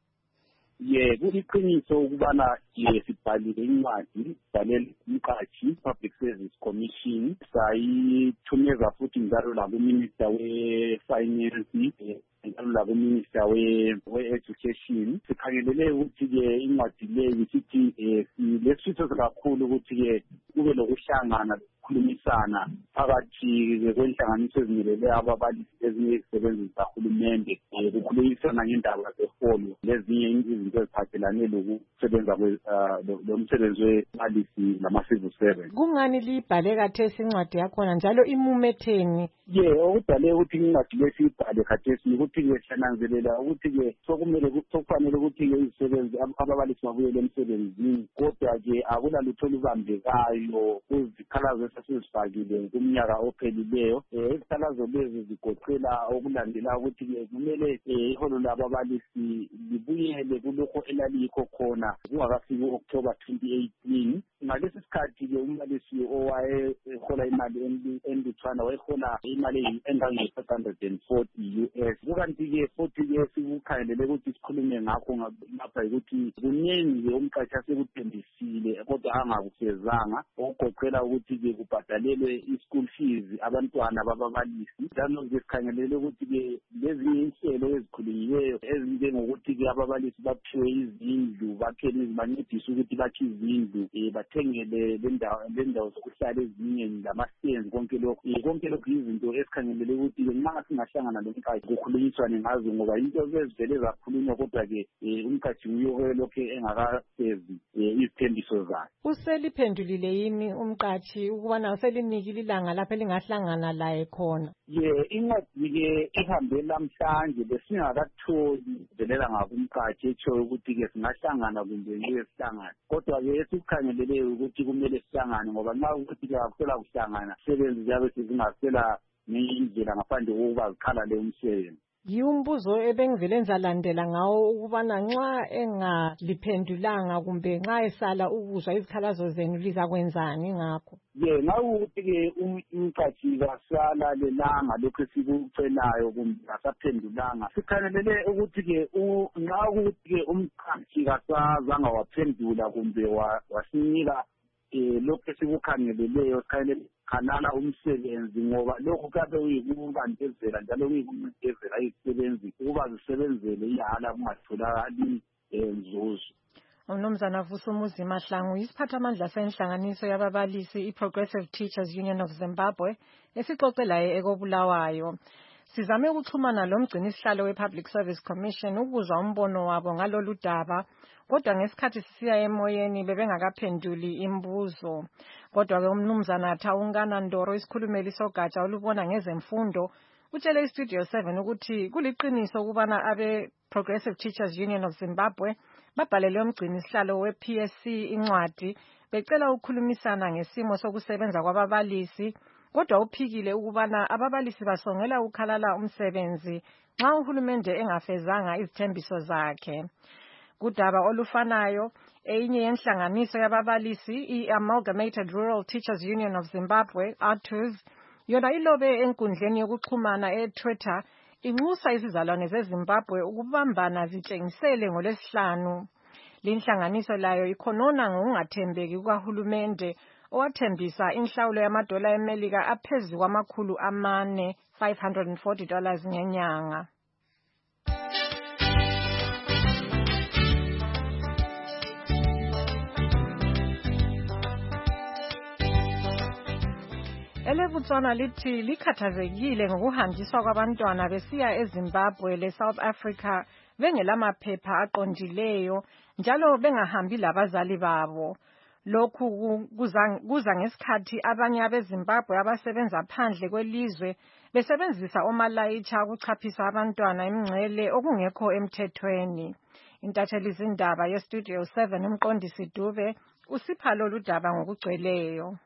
Ye kuyiqiniso ukubana sibhalile incwadi sibhalele umqatshi Public Service Commission, sayithumeza futhi njalo lakuminister we-finance njalo lakuminister we-education. Sikhangelele ukuthi-ke incwadi leyo sithi lesitho kakhulu ukuthi-ke kube lokuhlangana khulumisana phakathi kwenhlanganiso ezimelele ababalisi ezinye izisebenzi zikahulumende ukukhulumisana ngendaba zeholo lezinye izinto eziphathelane lokusebenza lomsebenzi webalisi lama-civil servant. Kungani libhale khathesi incwadi yakhona njalo imumetheni? Ye okudale ukuthi incwadi le siyibhale khathesi ukuthi-ke siyananzelela ukuthi-ke sokumele sokufanele ukuthi-ke izisebenzi ababalisi babuyele emsebenzini, kodwa-ke akulalutho olubambekayo kuzikhalazo esizifakile kumnyaka ophelileyo. Izikhalazo lezi zigoqela okulandela ukuthi-ke kumele iholo lababalisi libuyele kulokho elalikho khona kungakafiki u-October twenty eighteen. Ngalesi sikhathi-ke umbalisi owayehola imali enlutshwana wayehola imali engange-five hundred and forty U S. Kukanti-ke futhi-ke sikukhangelele ukuthi sikhulume ngakho lapha yikuthi kuningi-ke umqashi asekuthembisile kodwa angakufezanga, okugoqela ukuthi-ke kubhadalelwe i-school fees abantwana bababalisi. Njalo-ke sikhangelele ukuthi-ke lezinye inhlelo ezikhulunyiweyo ezinjengokuthi-ke ababalisi baphiwe izindlu, bakhele bancediswe ukuthi bakhe izindlu, bathengele lendawo zokuhlala ezinye lama-stands, konke lokhu konke lokhu izinto esikhangelele ukuthi-ke nxa singahlangana lomqashi kukhulunyiswane ngazo, ngoba into ezivele zakhulunywa kodwa-ke umqashi nguye lokhu engakafezi izithembiso zakhe. Useliphendulile yini umqashi ukubana uselinikile ilanga lapho elingahlangana laye khona? Ye incwadi-ke ihambe lamhlanje besingakatholi velela ngakumqashi etshoyo ukuthi-ke singahlangana kumbe ngeke sihlangane, kodwa-ke esikukhangeleleyo ukuthi kumele sihlangane ngoba nxa ukuthi-ke akusela kuhlangana izisebenzi ziyabe sezingasela ngenye indlela ngaphandle kokuba zikhalale umsebenzi. Yiumbuzo ebengivele ngizalandela ngawo ukubana nxa engaliphendulanga kumbe nxa esala ukuzwa izikhalazo zenu lizakwenzani ngakho? Ye ngawukuthi-ke umqashi kasalalelanga lokhu esikucelayo kumbe kasaphendulanga, sikhangelele ukuthi-ke nxa ukuthi-ke umqashi kasazanga waphendula kumbe wasinika lokhu esikukhangeleleyo, sikhangelele khanala umsebenzi ngoba lokhu kabe uyikubandezela njalo uyikuncedezela izisebenzi ukuba zisebenzele ihala kungatholakali nzuzo. Umnumzana Vusumuzi Mahlangu, isiphathamandla senhlanganiso yababalisi i-Progressive Teachers Union of Zimbabwe esixoxelayo ekobulawayo. sizame ukuxhumana lomgcini sihlalo we-Public Service Commission ukuzwa umbono wabo ngalolu daba, kodwa ngesikhathi sisiya emoyeni bebengakaphenduli imibuzo. Kodwa-ke umnumzana Thawungana Ndoro, isikhulumeli sogatsha olubona ngezemfundo, utshele iStudio seven ukuthi kuliqiniso ukubana abe-Progressive Teachers Union of Zimbabwe babhalele umgcini sihlalo we-P S C incwadi becela ukukhulumisana ngesimo sokusebenza kwababalisi, kodwa uphikile ukubana ababalisi basongela ukhalala umsebenzi nxa uhulumende engafezanga izithembiso zakhe. Kudaba olufanayo, enye yenhlanganiso yababalisi, i-Amalgamated Rural Teachers Union of Zimbabwe, A T U Z, yona ilobe enkundleni yokuxhumana e-Twitter inxusa izizalwane zeZimbabwe ukubambana zitshengisele ngoLwesihlanu. Linhlanganiso layo ikhonona ngokungathembeki kukahulumende owathembisa inhlawulo yamadola eMelika aphezulu kwamakhulu amane, five hundred forty dollars ngenyanga. EleBotswana lithi likhathazekile ngokuhanjiswa kwabantwana besiya eZimbabwe leSouth Africa bengelamaphepha aqondileyo njalo bengahambi labazali babo. Lokhu kuza ngesikhathi abanye abeZimbabwe abasebenza phandle kwelizwe besebenzisa omalayitsha ukuchaphisa abantwana emngcele okungekho emthethweni. Intatheli zindaba yeStudio seven uMqondisi Dube usipha lolu daba ngokugcweleyo.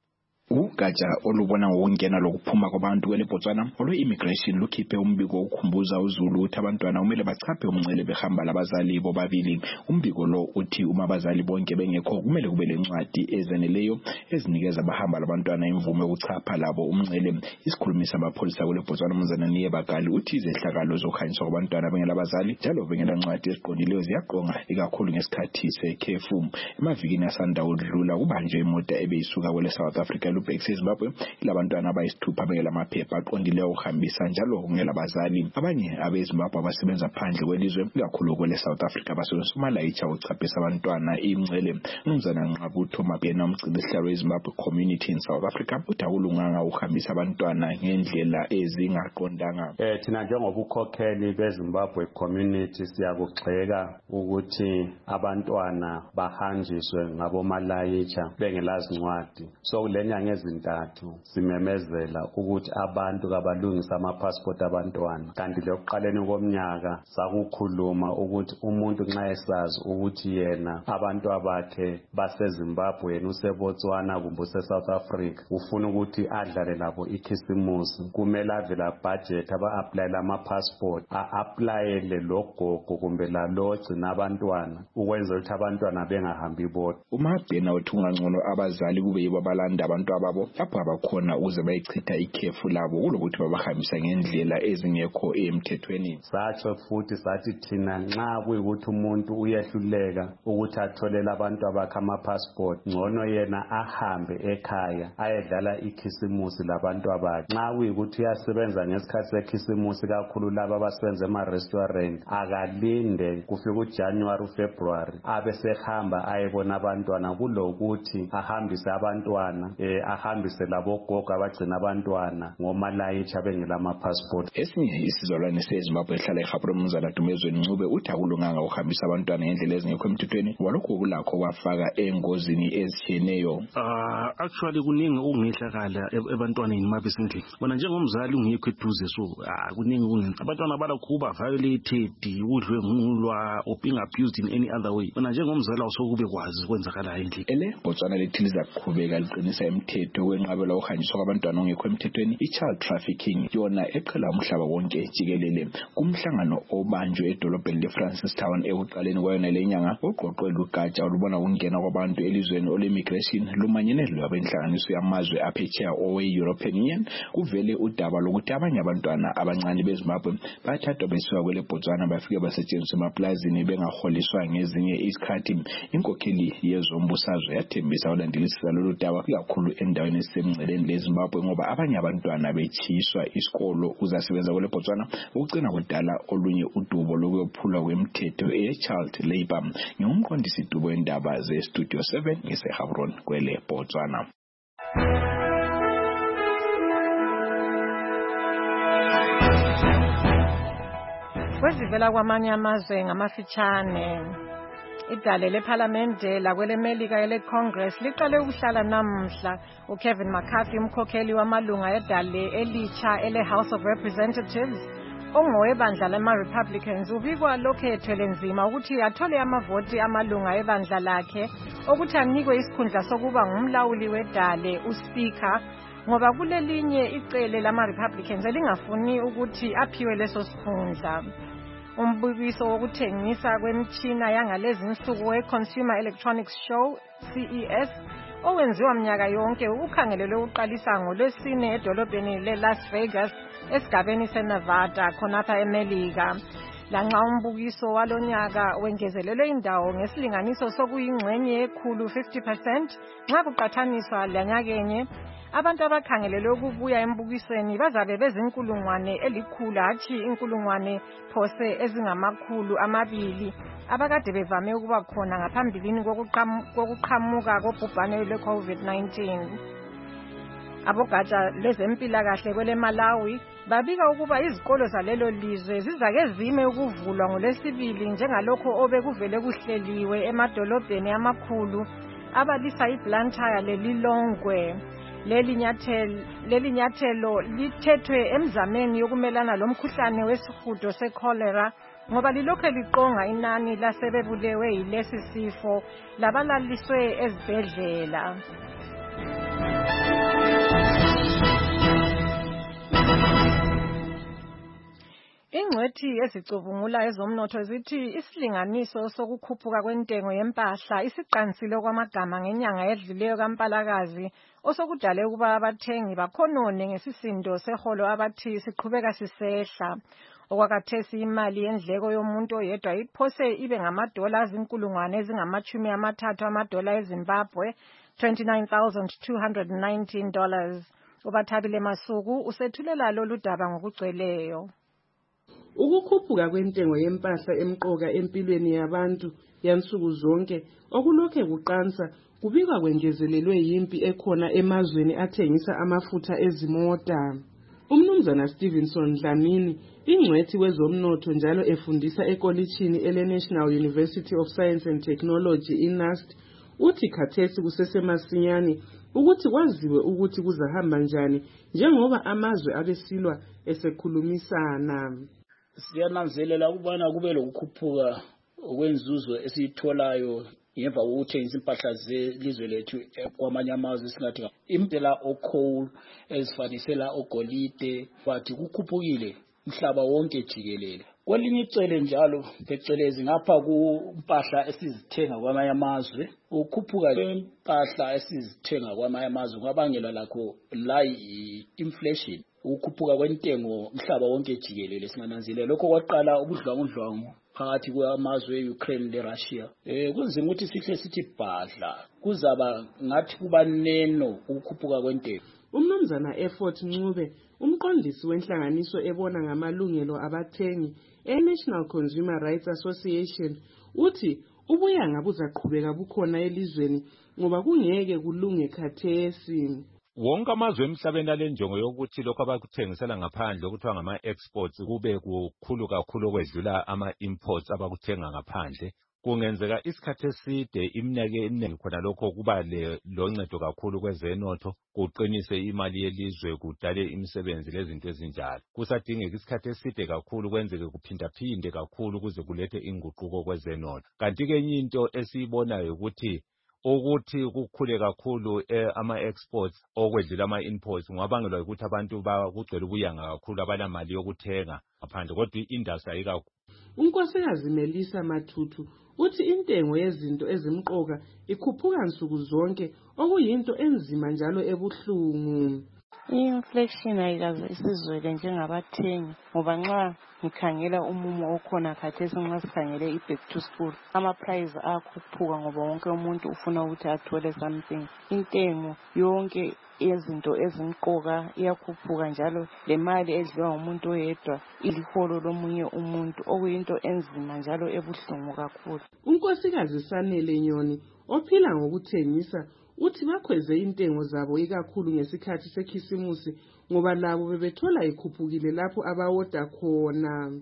Ugatsha olubona ngokungena lokuphuma kwabantu kweleBotswana olwe-immigration lukhiphe umbiko wokukhumbuza uZulu ukuthi abantwana kumele bachaphe umngcele behamba labazali bobabili. Umbiko lo uthi uma abazali bonke bengekho kumele kube lencwadi ezeneleyo ezinikeza abahamba labantwana imvume yokuchapha labo umngcele. Isikhulumi samapholisa kweleBotswana uMnumzana Niyebakali uthi izehlakalo zokuhanjiswa kwabantwana bengelabazali njalo bengelancwadi eziqondileyo ziyaqonga ikakhulu ngesikhathi sekhefu. Emavikini asanda udlula kubanjwe imota ebeyisuka kwele South Africa Lubhex eZimbabwe ilabantwana abayisithupha bengelamaphepha aqondileyo ukuhambisa njalo kungelabazali. Abanye abeZimbabwe abasebenza phandle kwelizwe ikakhulu kwele South Africa basebenzisa umalayitsha ukuchaphisa abantwana imngcele. Umnumzana Nqabutho Mabhena umgcini sihlalo weZimbabwe Community in South Africa uthi akulunganga ukuhambisa abantwana ngendlela ezingaqondanga. Eh thina njengobukhokheli beZimbabwe Community siyakugxeka ukuthi abantwana bahanjiswe ngabomalayitsha bengelazincwadi. So lenya ngezintathu simemezela ukuthi abantu kabalungisa ama-passport abantwana, kanti lokuqaleni komnyaka sakukhuluma ukuthi umuntu nxa esazi ukuthi yena abantu abakhe baseZimbabwe yena useBotswana kumbe use-South Africa ufuna ukuthi adlale labo ikhisimusi, kumele avela budget aba-aplayela ama-passport a-aplayele logogo kumbe lalo ogcina abantwana ukwenzela ukuthi abantwana bengahambi bodwa. uMabhena uthi ungangcono abazali kube yibo abalanda abantu ababo lapho abakhona ukuze bayichitha ikhefu labo kulokuthi babahambisa ngendlela ezingekho emthethweni. Satsho futhi sathi thina nxa kuyikuthi umuntu uyehluleka ukuthi atholele abantu abakhe ama-passport ngcono yena ahambe ekhaya ayedlala ikhisimusi labantu abakhe. Nxa kuyikuthi uyasebenza ngesikhathi sekhisimusi kakhulu laba abasebenza ema-restaurant akalinde kufika uJanuary uFebruary abe sehamba ayebona abantwana kulokuthi ahambise abantwana eh ahambise labo gogo abagcina abantwana ngomalayitsha bengela ama-passport. Esinye isizalwane seZimbabwe ehlala eGaborone uMnumzana Dumezweni Ncube uthi akulunganga ukuhambisa abantwana ngendlela ezingekho emthethweni walokho kulakho kwafaka engozini ezitshiyeneyo. Ah actually kuningi okungehlakala ebantwaneni mabesendlini. Bona njengomzali ungekho eduze so kuningi kungenza abantwana balakhuba violated udlwe ngulwa or being abused in any other way. Bona njengomzali awusokube kwazi kwenzakala endlini. Ele Botswana lithiliza kuqhubeka liqinisa imithetho wenqabela ukuhanjiswa kwabantwana ongekho emthethweni i-child trafficking yona eqhela umhlaba wonke jikelele. Kumhlangano obanjwe edolobheni leFrancistown ekuqaleni kwayona lenyanga oqoqwe lugatsha olubona ukungena kwabantu elizweni ole-immigration lumanyene lwabenhlanganiso yamazwe aphetsheya owe-European Union kuvele udaba lokuthi abanye abantwana abancane beZimbabwe bathathwa besuka kwele Botswana bafike basetshenziswa emaplazini bengaholiswa ngezinye isikhathi. Inkokheli yezombusazwe yathembisa ulandelisisa lolu daba kakhulu endaweni esemngceleni leZimbabwe ngoba abanye abantwana bechiswa isikolo uzasebenza kwele Botswana ukugcina kudala olunye udubo lokuyophulwa kwemithetho e-child labor. Ngumqondisi dubo endaba ze-Studio seven ngeseGaborone kwele Botswana. ezivela kwamanye amazwe ngamafitshane. Idale lephalamende lakwelemelika ele-Congress liqale ukuhlala namhla. uKevin McCarthy, umkhokheli wamalunga edale elitsha ele-House of Representatives, ongowebandla lama-Republicans, ubikwa lokhu ethwele nzima ukuthi athole amavoti amalunga ebandla lakhe ukuthi anikwe isikhundla sokuba ngumlawuli wedale, uSpeaker, ngoba kulelinye icele lama-Republicans elingafuni ukuthi aphiwe leso sikhundla. Umbukiso wokuthengisa kwemitshina yangalezi nsuku we-Consumer Electronics Show, C E S, owenziwa mnyaka yonke ukhangelelwe uqalisa ngolwesine edolobheni le-Las Vegas esigabeni seNevada khonapha eMelika. Lanxa umbukiso walonyaka wengezelelwe indawo ngesilinganiso sokuyingxenye ekhulu fifty percent nxa kuqathaniswa lanyakenye, abantu abakhangelelwe ukubuya embukisweni bazabe bezinkulungwane elikhulu hatshi inkulungwane phose ezingamakhulu amabili abakade bevame ukuba khona ngaphambilini kokuqhamuka kobhubhane lwe-COVID nineteen. Abogatsha lezempilakahle kwele Malawi babika ukuba izikolo zalelo lizwe zizake zime ukuvulwa ngolwesibili njengalokho obekuvele kuhleliwe emadolobheni amakhulu abalisa iBlantyre leLilongwe. Leli nyathelo leli nyathelo lithethwe emzameni yokumelana lomkhuhlane wesihudo secholera ngoba lilokho liqonga inani lasebebulewe yilesi sifo labalaliswe ezibhedlela. Ingcwethi ezicubungula ezomnotho zithi isilinganiso sokukhuphuka kwentengo yempahla isiqansile kwamagama ngenyanga edluleyo kaMpalakazi osokudale ukuba abathengi bakhonone ngesisindo seholo abathi siqhubeka sisehla. Okwakathesi imali yendleko yomuntu oyedwa iphose ibe ngamadola azinkulungwane ezingamachumi amathathu amadola eZimbabwe, twenty-nine thousand two hundred nineteen dollars. Ubathabile Masuku usethulela lolu daba ngokugcweleyo. Ukukhuphuka kwentengo yempahla emqoka empilweni yabantu yansuku zonke okulokhe kuqansa kubikwa kwengezelelwe yimpi ekhona emazweni athengisa amafutha ezimota. Umnumzana Stevenson Dlamini, ingcwethi wezomnotho njalo efundisa ekolitshini ele-National University of Science and Technology iNUST, uthi khathesi kusesemasinyane ukuthi kwaziwe ukuthi kuzahamba njani njengoba amazwe abesilwa esekhulumisana. Siyananzelela ukubana kube lokukhuphuka okwenzuzo esiyitholayo ngemva kokuthengisa impahla zelizwe lethu kwamanye amazwe singathi impela o-coal ezifanisela ogolide bathi kukhuphukile umhlaba wonke jikelele. Kwelinye icele njalo phecelezi ngapha kumpahla esizithenga kwamanye amazwe, ukukhuphuka kwempahla esizithenga kwamanye amazwe kwabangelwa lakho la inflation, ukukhuphuka kwentengo umhlaba wonke jikelele. Singananzelela lokho kwaqala ubudlwangudlwangu phakathi kwamazwe e-Ukraine le-Russia. Eh kunzima ukuthi sihle sithi bhadla kuzaba ngathi kuba neno ukukhuphuka kwentengo. Umnumzana Effort Ncube, umqondisi wenhlanganiso ebona ngamalungelo abathengi e-National Consumer Rights Association, uthi ubuyanga buzaqhubeka bukhona elizweni ngoba kungeke kulunge khathesi. Wonke amazwe emhlabeni alenjongo yokuthi lokho abakuthengisela ngaphandle okuthiwa ngama-exports kube kukhulu kakhulu okwedlula ama-imports abakuthenga ngaphandle. Kungenzeka isikhathi eside iminyaka eminingi khona lokho kuba loncedo kakhulu kwezenotho, kuqinise imali yelizwe, kudale imisebenzi lezinto ezinjalo. Kusadingeka isikhathi eside kakhulu kwenzeke kuphindaphinde kakhulu kuze kulethe inguquko kwezenotho. Kanti ke enye into esiyibonayo ukuthi ukuthi kukhule kakhulu ama-exports okwedlula ama-imports ngabangelwa ukuthi abantu bakugcwele ubuyanga kakhulu abanamali yokuthenga ngaphandle, kodwa i-industry ayikakhulu. Unkosikazi Melissa Mathutu uthi intengo yezinto ezimqoka ikhuphuka nsuku zonke okuyinto enzima njalo ebuhlungu. I-inflation ayikaze isizwele njengabathengi ngoba nxa ngikhangela umumo okhona khathesi nxa sikhangele i-back to school ama-price ayakhuphuka ngoba wonke umuntu ufuna ukuthi athole something. Intengo yonke yezinto ezimqoka iyakhuphuka njalo le mali edliwa ngumuntu oyedwa iliholo lomunye umuntu okuyinto enzima njalo ebuhlungu kakhulu. Unkosikazi Sanele Nyoni ophila ngokuthengisa uthi bakhweze intengo zabo ikakhulu ngesikhathi sekhisimusi ngoba labo bebethola ikhuphukile lapho abawoda khona.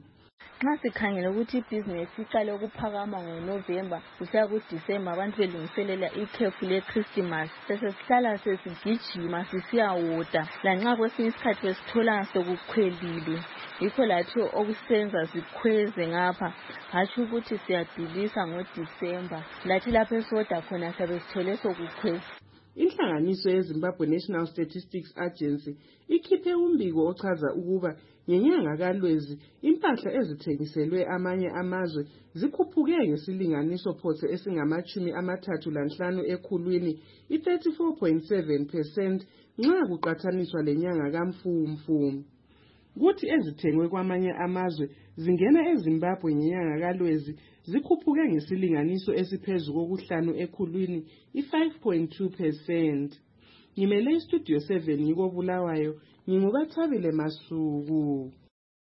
Nxa sikhangele ukuthi ibhizinesi iqale ukuphakama ngoNovember kusiya kuDisemba abantu belungiselela ikhefu leChristmas sesihlala sesigijima sisiyawoda lanxa kwesinye isikhathi besithola sokukhwelile yikho lathi okusenza sikhweze ngapha hatsho ukuthi siyadilisa ngoDisemba lathi lapho esiwoda khona siyabe sithole sokukhweze. Inhlanganiso yeZimbabwe National Statistics Agency ikhiphe umbiko ochaza ukuba ngenyanga kaLwezi impahla ezithengiselwe amanye amazwe zikhuphuke ngesilinganiso phose esingamachumi amathathu lanhlanu ekhulwini i-thirty-four point seven percent nxa kuqathaniswa lenyanga kaMfumfu. Kuthi ezithengwe kwamanye amazwe zingena eZimbabwe ngenyanga kaLwezi zikhuphuke ngesilinganiso esiphezulu kokuhlanu ekhulwini i-five point two percent. Ngimele iStudio seven yiko Bulawayo, nginguBathabile Masuku.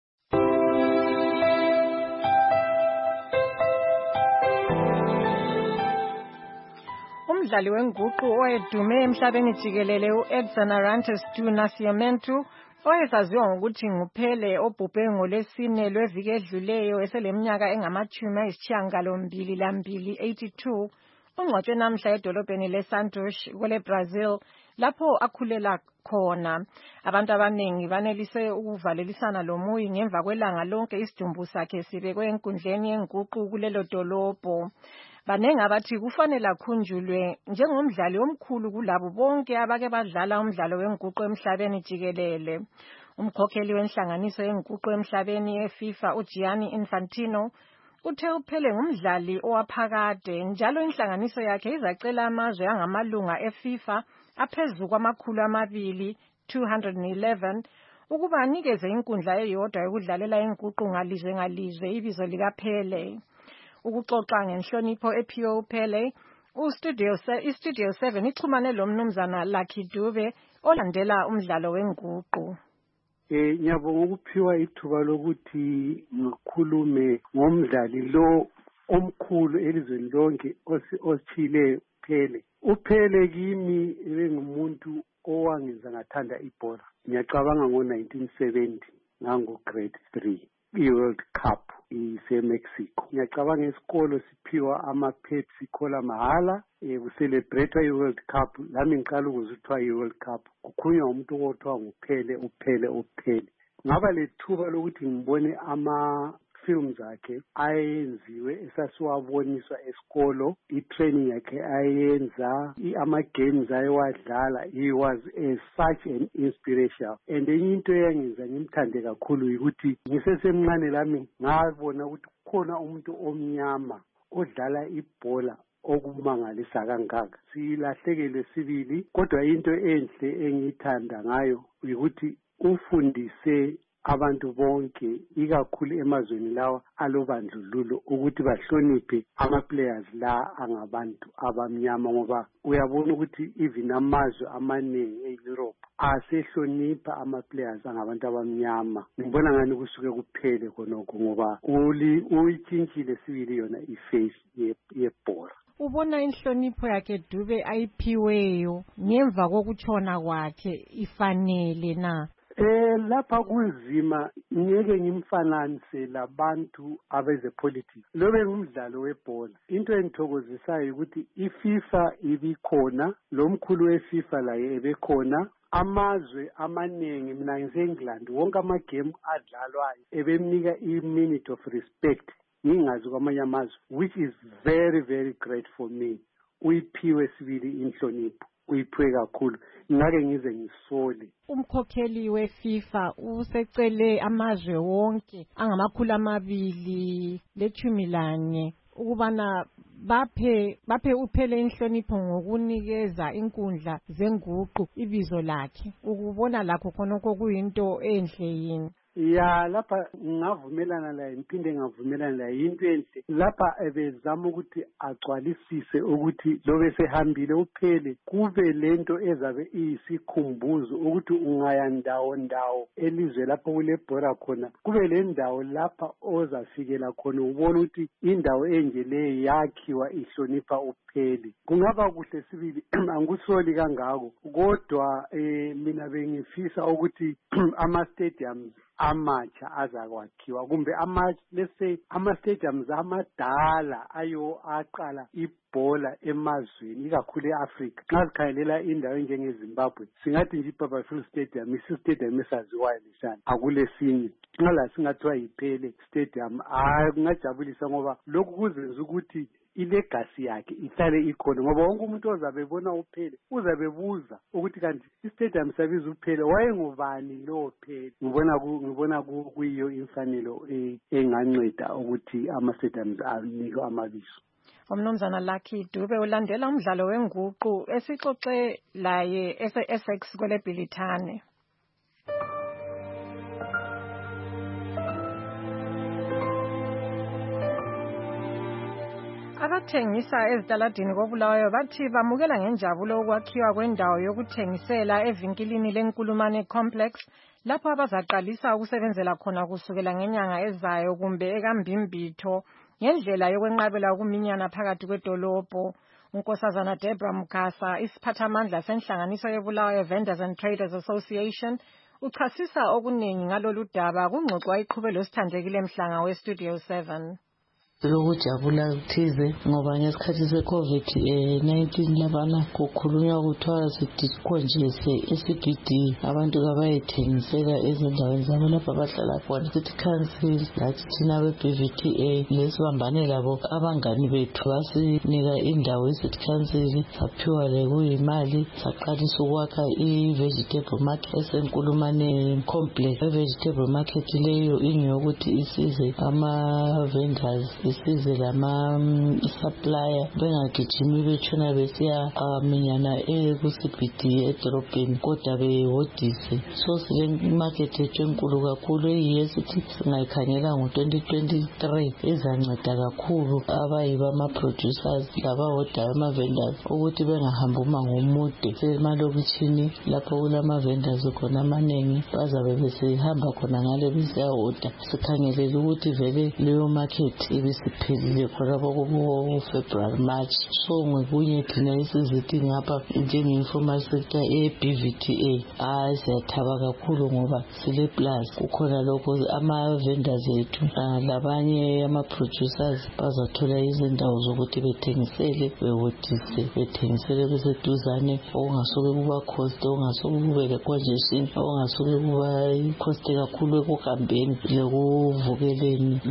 Umdlali wenguqu oyedume emhlabeni jikelele uEdson Arantes du Nascimento oyesaziwa ngokuthi nguPele obhubhe ngolesine lweviki edluleyo eseleminyaka engamachumi ayisishiyagalombili lambili eighty-two ungcwatshwe namhla edolobheni leSantos kwele Brazil lapho akhulela khona. Abantu abanengi banelise ukuvalelisana lomuyi ngemva kwelanga lonke isidumbu sakhe sibekwe enkundleni yenguqu kulelo dolobho. Banengi abathi kufanele akhunjulwe njengomdlali omkhulu kulabo bonke abake badlala umdlalo wenguqu emhlabeni jikelele. Umkhokheli wenhlanganiso yenguqu emhlabeni eFIFA uGianni Infantino uthe uPele ngumdlali owaphakade njalo inhlanganiso yakhe izacela amazwe angamalunga eFIFA aphezulu kwamakhulu amabili two hundred eleven ukuba anikeze inkundla eyodwa yokudlalela inguqu ngalizwe ngalizwe ibizo likaPele. Ukuxoxa ngenhlonipho ephiwe uPele, uStudio iStudio seven ixhumane lo mnumzana Lucky Dube olandela umdlalo wenguqu. Eh ngiyabonga ukuphiwa ithuba lokuthi ngikhulume ngomdlali lo omkhulu elizweni lonke osithile Pele. uPele kimi ebengumuntu owangenza ngathanda ibhola. Ngiyacabanga ngo nineteen seventy ngango grade three i-World Cup ise-Mexico. Ngiyacabanga isikolo siphiwa ama-Pepsi Cola mahala eh kucelebrate i-World Cup lami ngiqala ukuzithiwa i-World Cup kukhulunywa umuntu okuthiwa nguPele uPele uPele. Ngaba lethuba lokuthi ngibone ama films akhe ayenziwe esasiwaboniswa esikolo i-training yakhe ayenza ama-games ayewadlala. He was a, such an inspiration and enye into eyangenza ngimthande kakhulu ukuthi ngisesemncane lami ngabona ukuthi kukhona umuntu omnyama odlala ibhola okumangalisa kangaka. Silahlekele sibili kodwa into enhle engiyithanda ngayo ukuthi ufundise abantu bonke ikakhulu emazweni lawa alobandlululo ukuthi bahloniphe ama-players la angabantu abamnyama ngoba uyabona ukuthi even amazwe amaningi e-Europe asehlonipha ama-players angabantu abamnyama. Ngibona ngani kusuke kuphele khonokho ngoba uyitshintshile sibili yona iface yebhola. Ubona inhlonipho yakhe Dube ayiphiweyo ngemva kokutshona kwakhe ifanele na? Eh lapha kunzima ngeke ngimfananise labantu abeze politics. Lobe ngumdlalo webhola. Into engithokozisayo ukuthi iFIFA ibikhona, lo mkhulu weFIFA laye ebekhona. Amazwe amaningi mina ngiseNgland wonke amagame adlalwayo ebemnika i-minute of respect ngingazi kwamanye amazwe, which is very very great for me. Uyiphiwe sibili inhlonipho. Uyiphiwe kakhulu ngake ngize ngisole. Umkhokheli weFIFA usecele amazwe wonke angamakhulu amabili lechumi lanye ukubana baphe baphe uPele inhlonipho ngokunikeza inkundla zenguqu ibizo lakhe. Ukubona lakho khonokho kuyinto enhle yini? Ya lapha ngavumelana laye ngiphinde ngavumelana laye into enhle lapha ebezama ukuthi agcwalisise ukuthi lobe sehambile uPele kube lento ezabe iyisikhumbuzo ukuthi ungaya ndawo ndawo elizwe lapho kulebhora khona kube le ndawo lapha ozafikela khona ubona ukuthi indawo enje le yakhiwa ihlonipha uPele. Kungaba kuhle sibili angikusoli kangako kodwa eh mina bengifisa ukuthi ama stadiums amatsha azakwakhiwa kumbe ama let's say ama-stadiums amadala ayo aqala ibhola emazweni ikakhulu e-Africa. Nxa sikhangelela indawo enjengeZimbabwe singathi nje iBarberville Stadium isi-stadium esaziwayo lesana akulesinye. Nxa la singathiwa yiPhele Stadium hayi kungajabulisa ngoba lokhu kuzenza ukuthi ilegacy yakhe ihlale ikhona ngoba wonke umuntu ozabe ebona uPhele uzabe buza ukuthi kanti istadium sabiza uPhele wayengubani lo Phele. Ngibona ngibona kuyiyo imfanelo enganceda ukuthi ama-stadiums anikwe amabizo. Umnumzana Lucky Dube ulandela umdlalo wenguqu esixoxe laye ese-Essex kwele Bhilithane. Abathengisa ezitaladini koBulawayo bathi bamukela ngenjabulo ukwakhiwa kwendawo yokuthengisela evinkilini leNkulumane Complex lapho abazaqalisa ukusebenzela khona kusukela ngenyanga ezayo kumbe ekambimbitho ngendlela yokwenqabela ukuminyana phakathi kwedolobho. uNkosazana Deborah Mukasa, isiphathamandla senhlanganiso yeBulawayo Vendors and Traders Association, uchasisa okuningi ngalolu daba kungxoxwa iqhubelo sithandekile Mhlanga we-Studio seven. Lokujabula kuthize ngoba ngesikhathi se-COVID nineteen labana kukhulunywa kuthiwa sidikonjese E C B D abantu kabayithengisela ezindaweni zabo lapho abahlala khona. City Council lathi thina be-B V T A lesibambane labo abangani bethu basinika indawo i-City Council saphiwa lekuyimali saqalisa ukwakha i-vegetable market esenkulumane complex. I-vegetable market leyo ingeyokuthi isize ama-vendors isize lama supplier bengagijimi betshona besiya minyana ku-C B D edorobheni kodwa behodise. So sile market ethu enkulu kakhulu eyesithi singayikhangela ngo-twenty twenty-three izanceda kakhulu abayiba ama-producers labahodayo ama-vendors ukuthi bengahambi umango omude semalokitshini lapho kulama-vendors khona amanengi bazabe besihamba khona ngale besiyahoda. Sikhangelele ukuthi vele leyo market ibisiphelile khona kubo February March. So ngokunye thina isizithi ngapha njenge-informal sector e-B V T A hayi siyathaba kakhulu ngoba sile plus kukhona lokho ama-vendors ethu labanye ama-producers bazathola izindawo zokuthi bethengisele behodise bethengisele beseduzane okungasuke kuba cost okungasuke kube le-congestion okungasuke kuba i-cost kakhulu ekuhambeni lekuvukeleni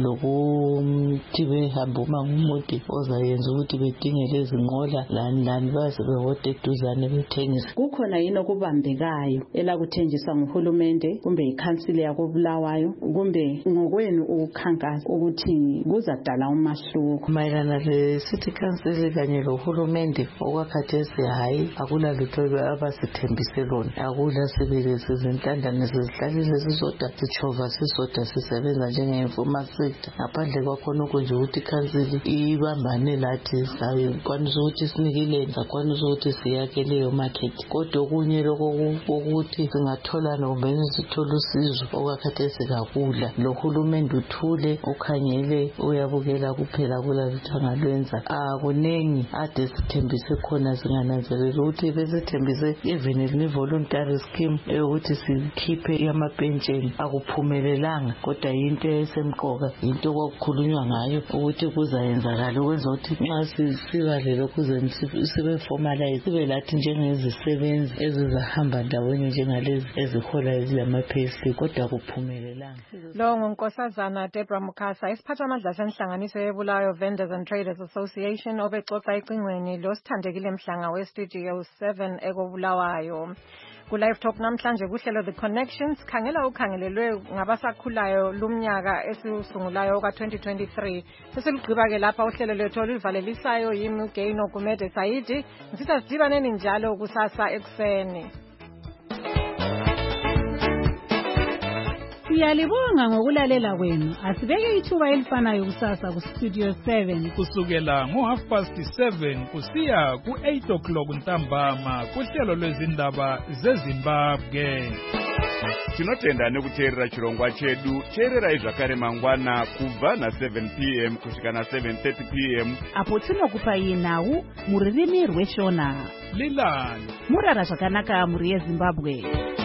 lokuthi behamba umango omude ozayenza ukuthi bedingele izinqola lani lani baze behode eduzane bethengisa. Kukhona yini okubambekayo elakuthenjiswa nguhulumende kumbe ikhansili yakoBulawayo kumbe ngokwenu ukukhankasa ukuthi kuzadala umahluko mayelana le-City Council kanye lohulumende okwakhathesi hayi akula lutho abasithembise lona, akula sibili sizinhlandane sizihlalile sisodwa sitshova sisodwa sisebenza njenge-informal sector. Ngaphandle kwakhona okunje ukuthi ikhansili ibambane lathi sayikwanisa ukuthi sinikile sakwanisa ukuthi siyakhe leyo market. Kodwa okunye lokho ukuthi singathola nokumbeni sithola usizo okwakhathesi kakula. Lo hulumende uthule ukhangele uyabukela kuphela kula lithangalwenza akunengi ade sithembise khona singananzelela ukuthi besithembise even ne-voluntary scheme eyokuthi sikhiphe amapentsheni akuphumelelanga kodwa yinto esemqoka yinto kwakukhulunywa ngayo ukuthi kuzayenzakala ukwenza ukuthi nxa sibale lokhu sibe formalize sibe lathi njengezisebenzi ezizahamba ndawonye njengalezi ezihola ezilama-payslip kodwa kuphumelelanga. Lo nguNkosazana Deborah Mukasa, isiphathamandla senhlanganiso yeBulawayo Vendors and Traders Association obexoxa ecingweni lo sithandekile Mhlanga we-Studio seven ekoBulawayo. Ku-Live Talk namhlanje kuhlelo The Connections khangela ukhangelelwe ngabasakhulayo lumnyaka esiusungulayo oka-twenty twenty-three. Sesilugqiba-ke lapha uhlelo lwethu oluvalelisayo yimi uGaino Gumede Saidi. Ngisithi sidibaneni njalo kusasa ekuseni. Siyalibonga ngokulalela kwenu. Asibeke ithuba elifanayo kusasa ku-Studio seven. Kusukela ngo-half past seven kusiya ku-eight o'clock ntambama kuhlelo lwezindaba zeZimbabwe. Tinotenda nekuteerera chirongwa chedu. Teererai zvakare mangwana kubva na seven p m kusvika na seven thirty p m apo tinokupai nhau mururimi rweshona. Lilani Murara zvakanaka muri yeZimbabwe.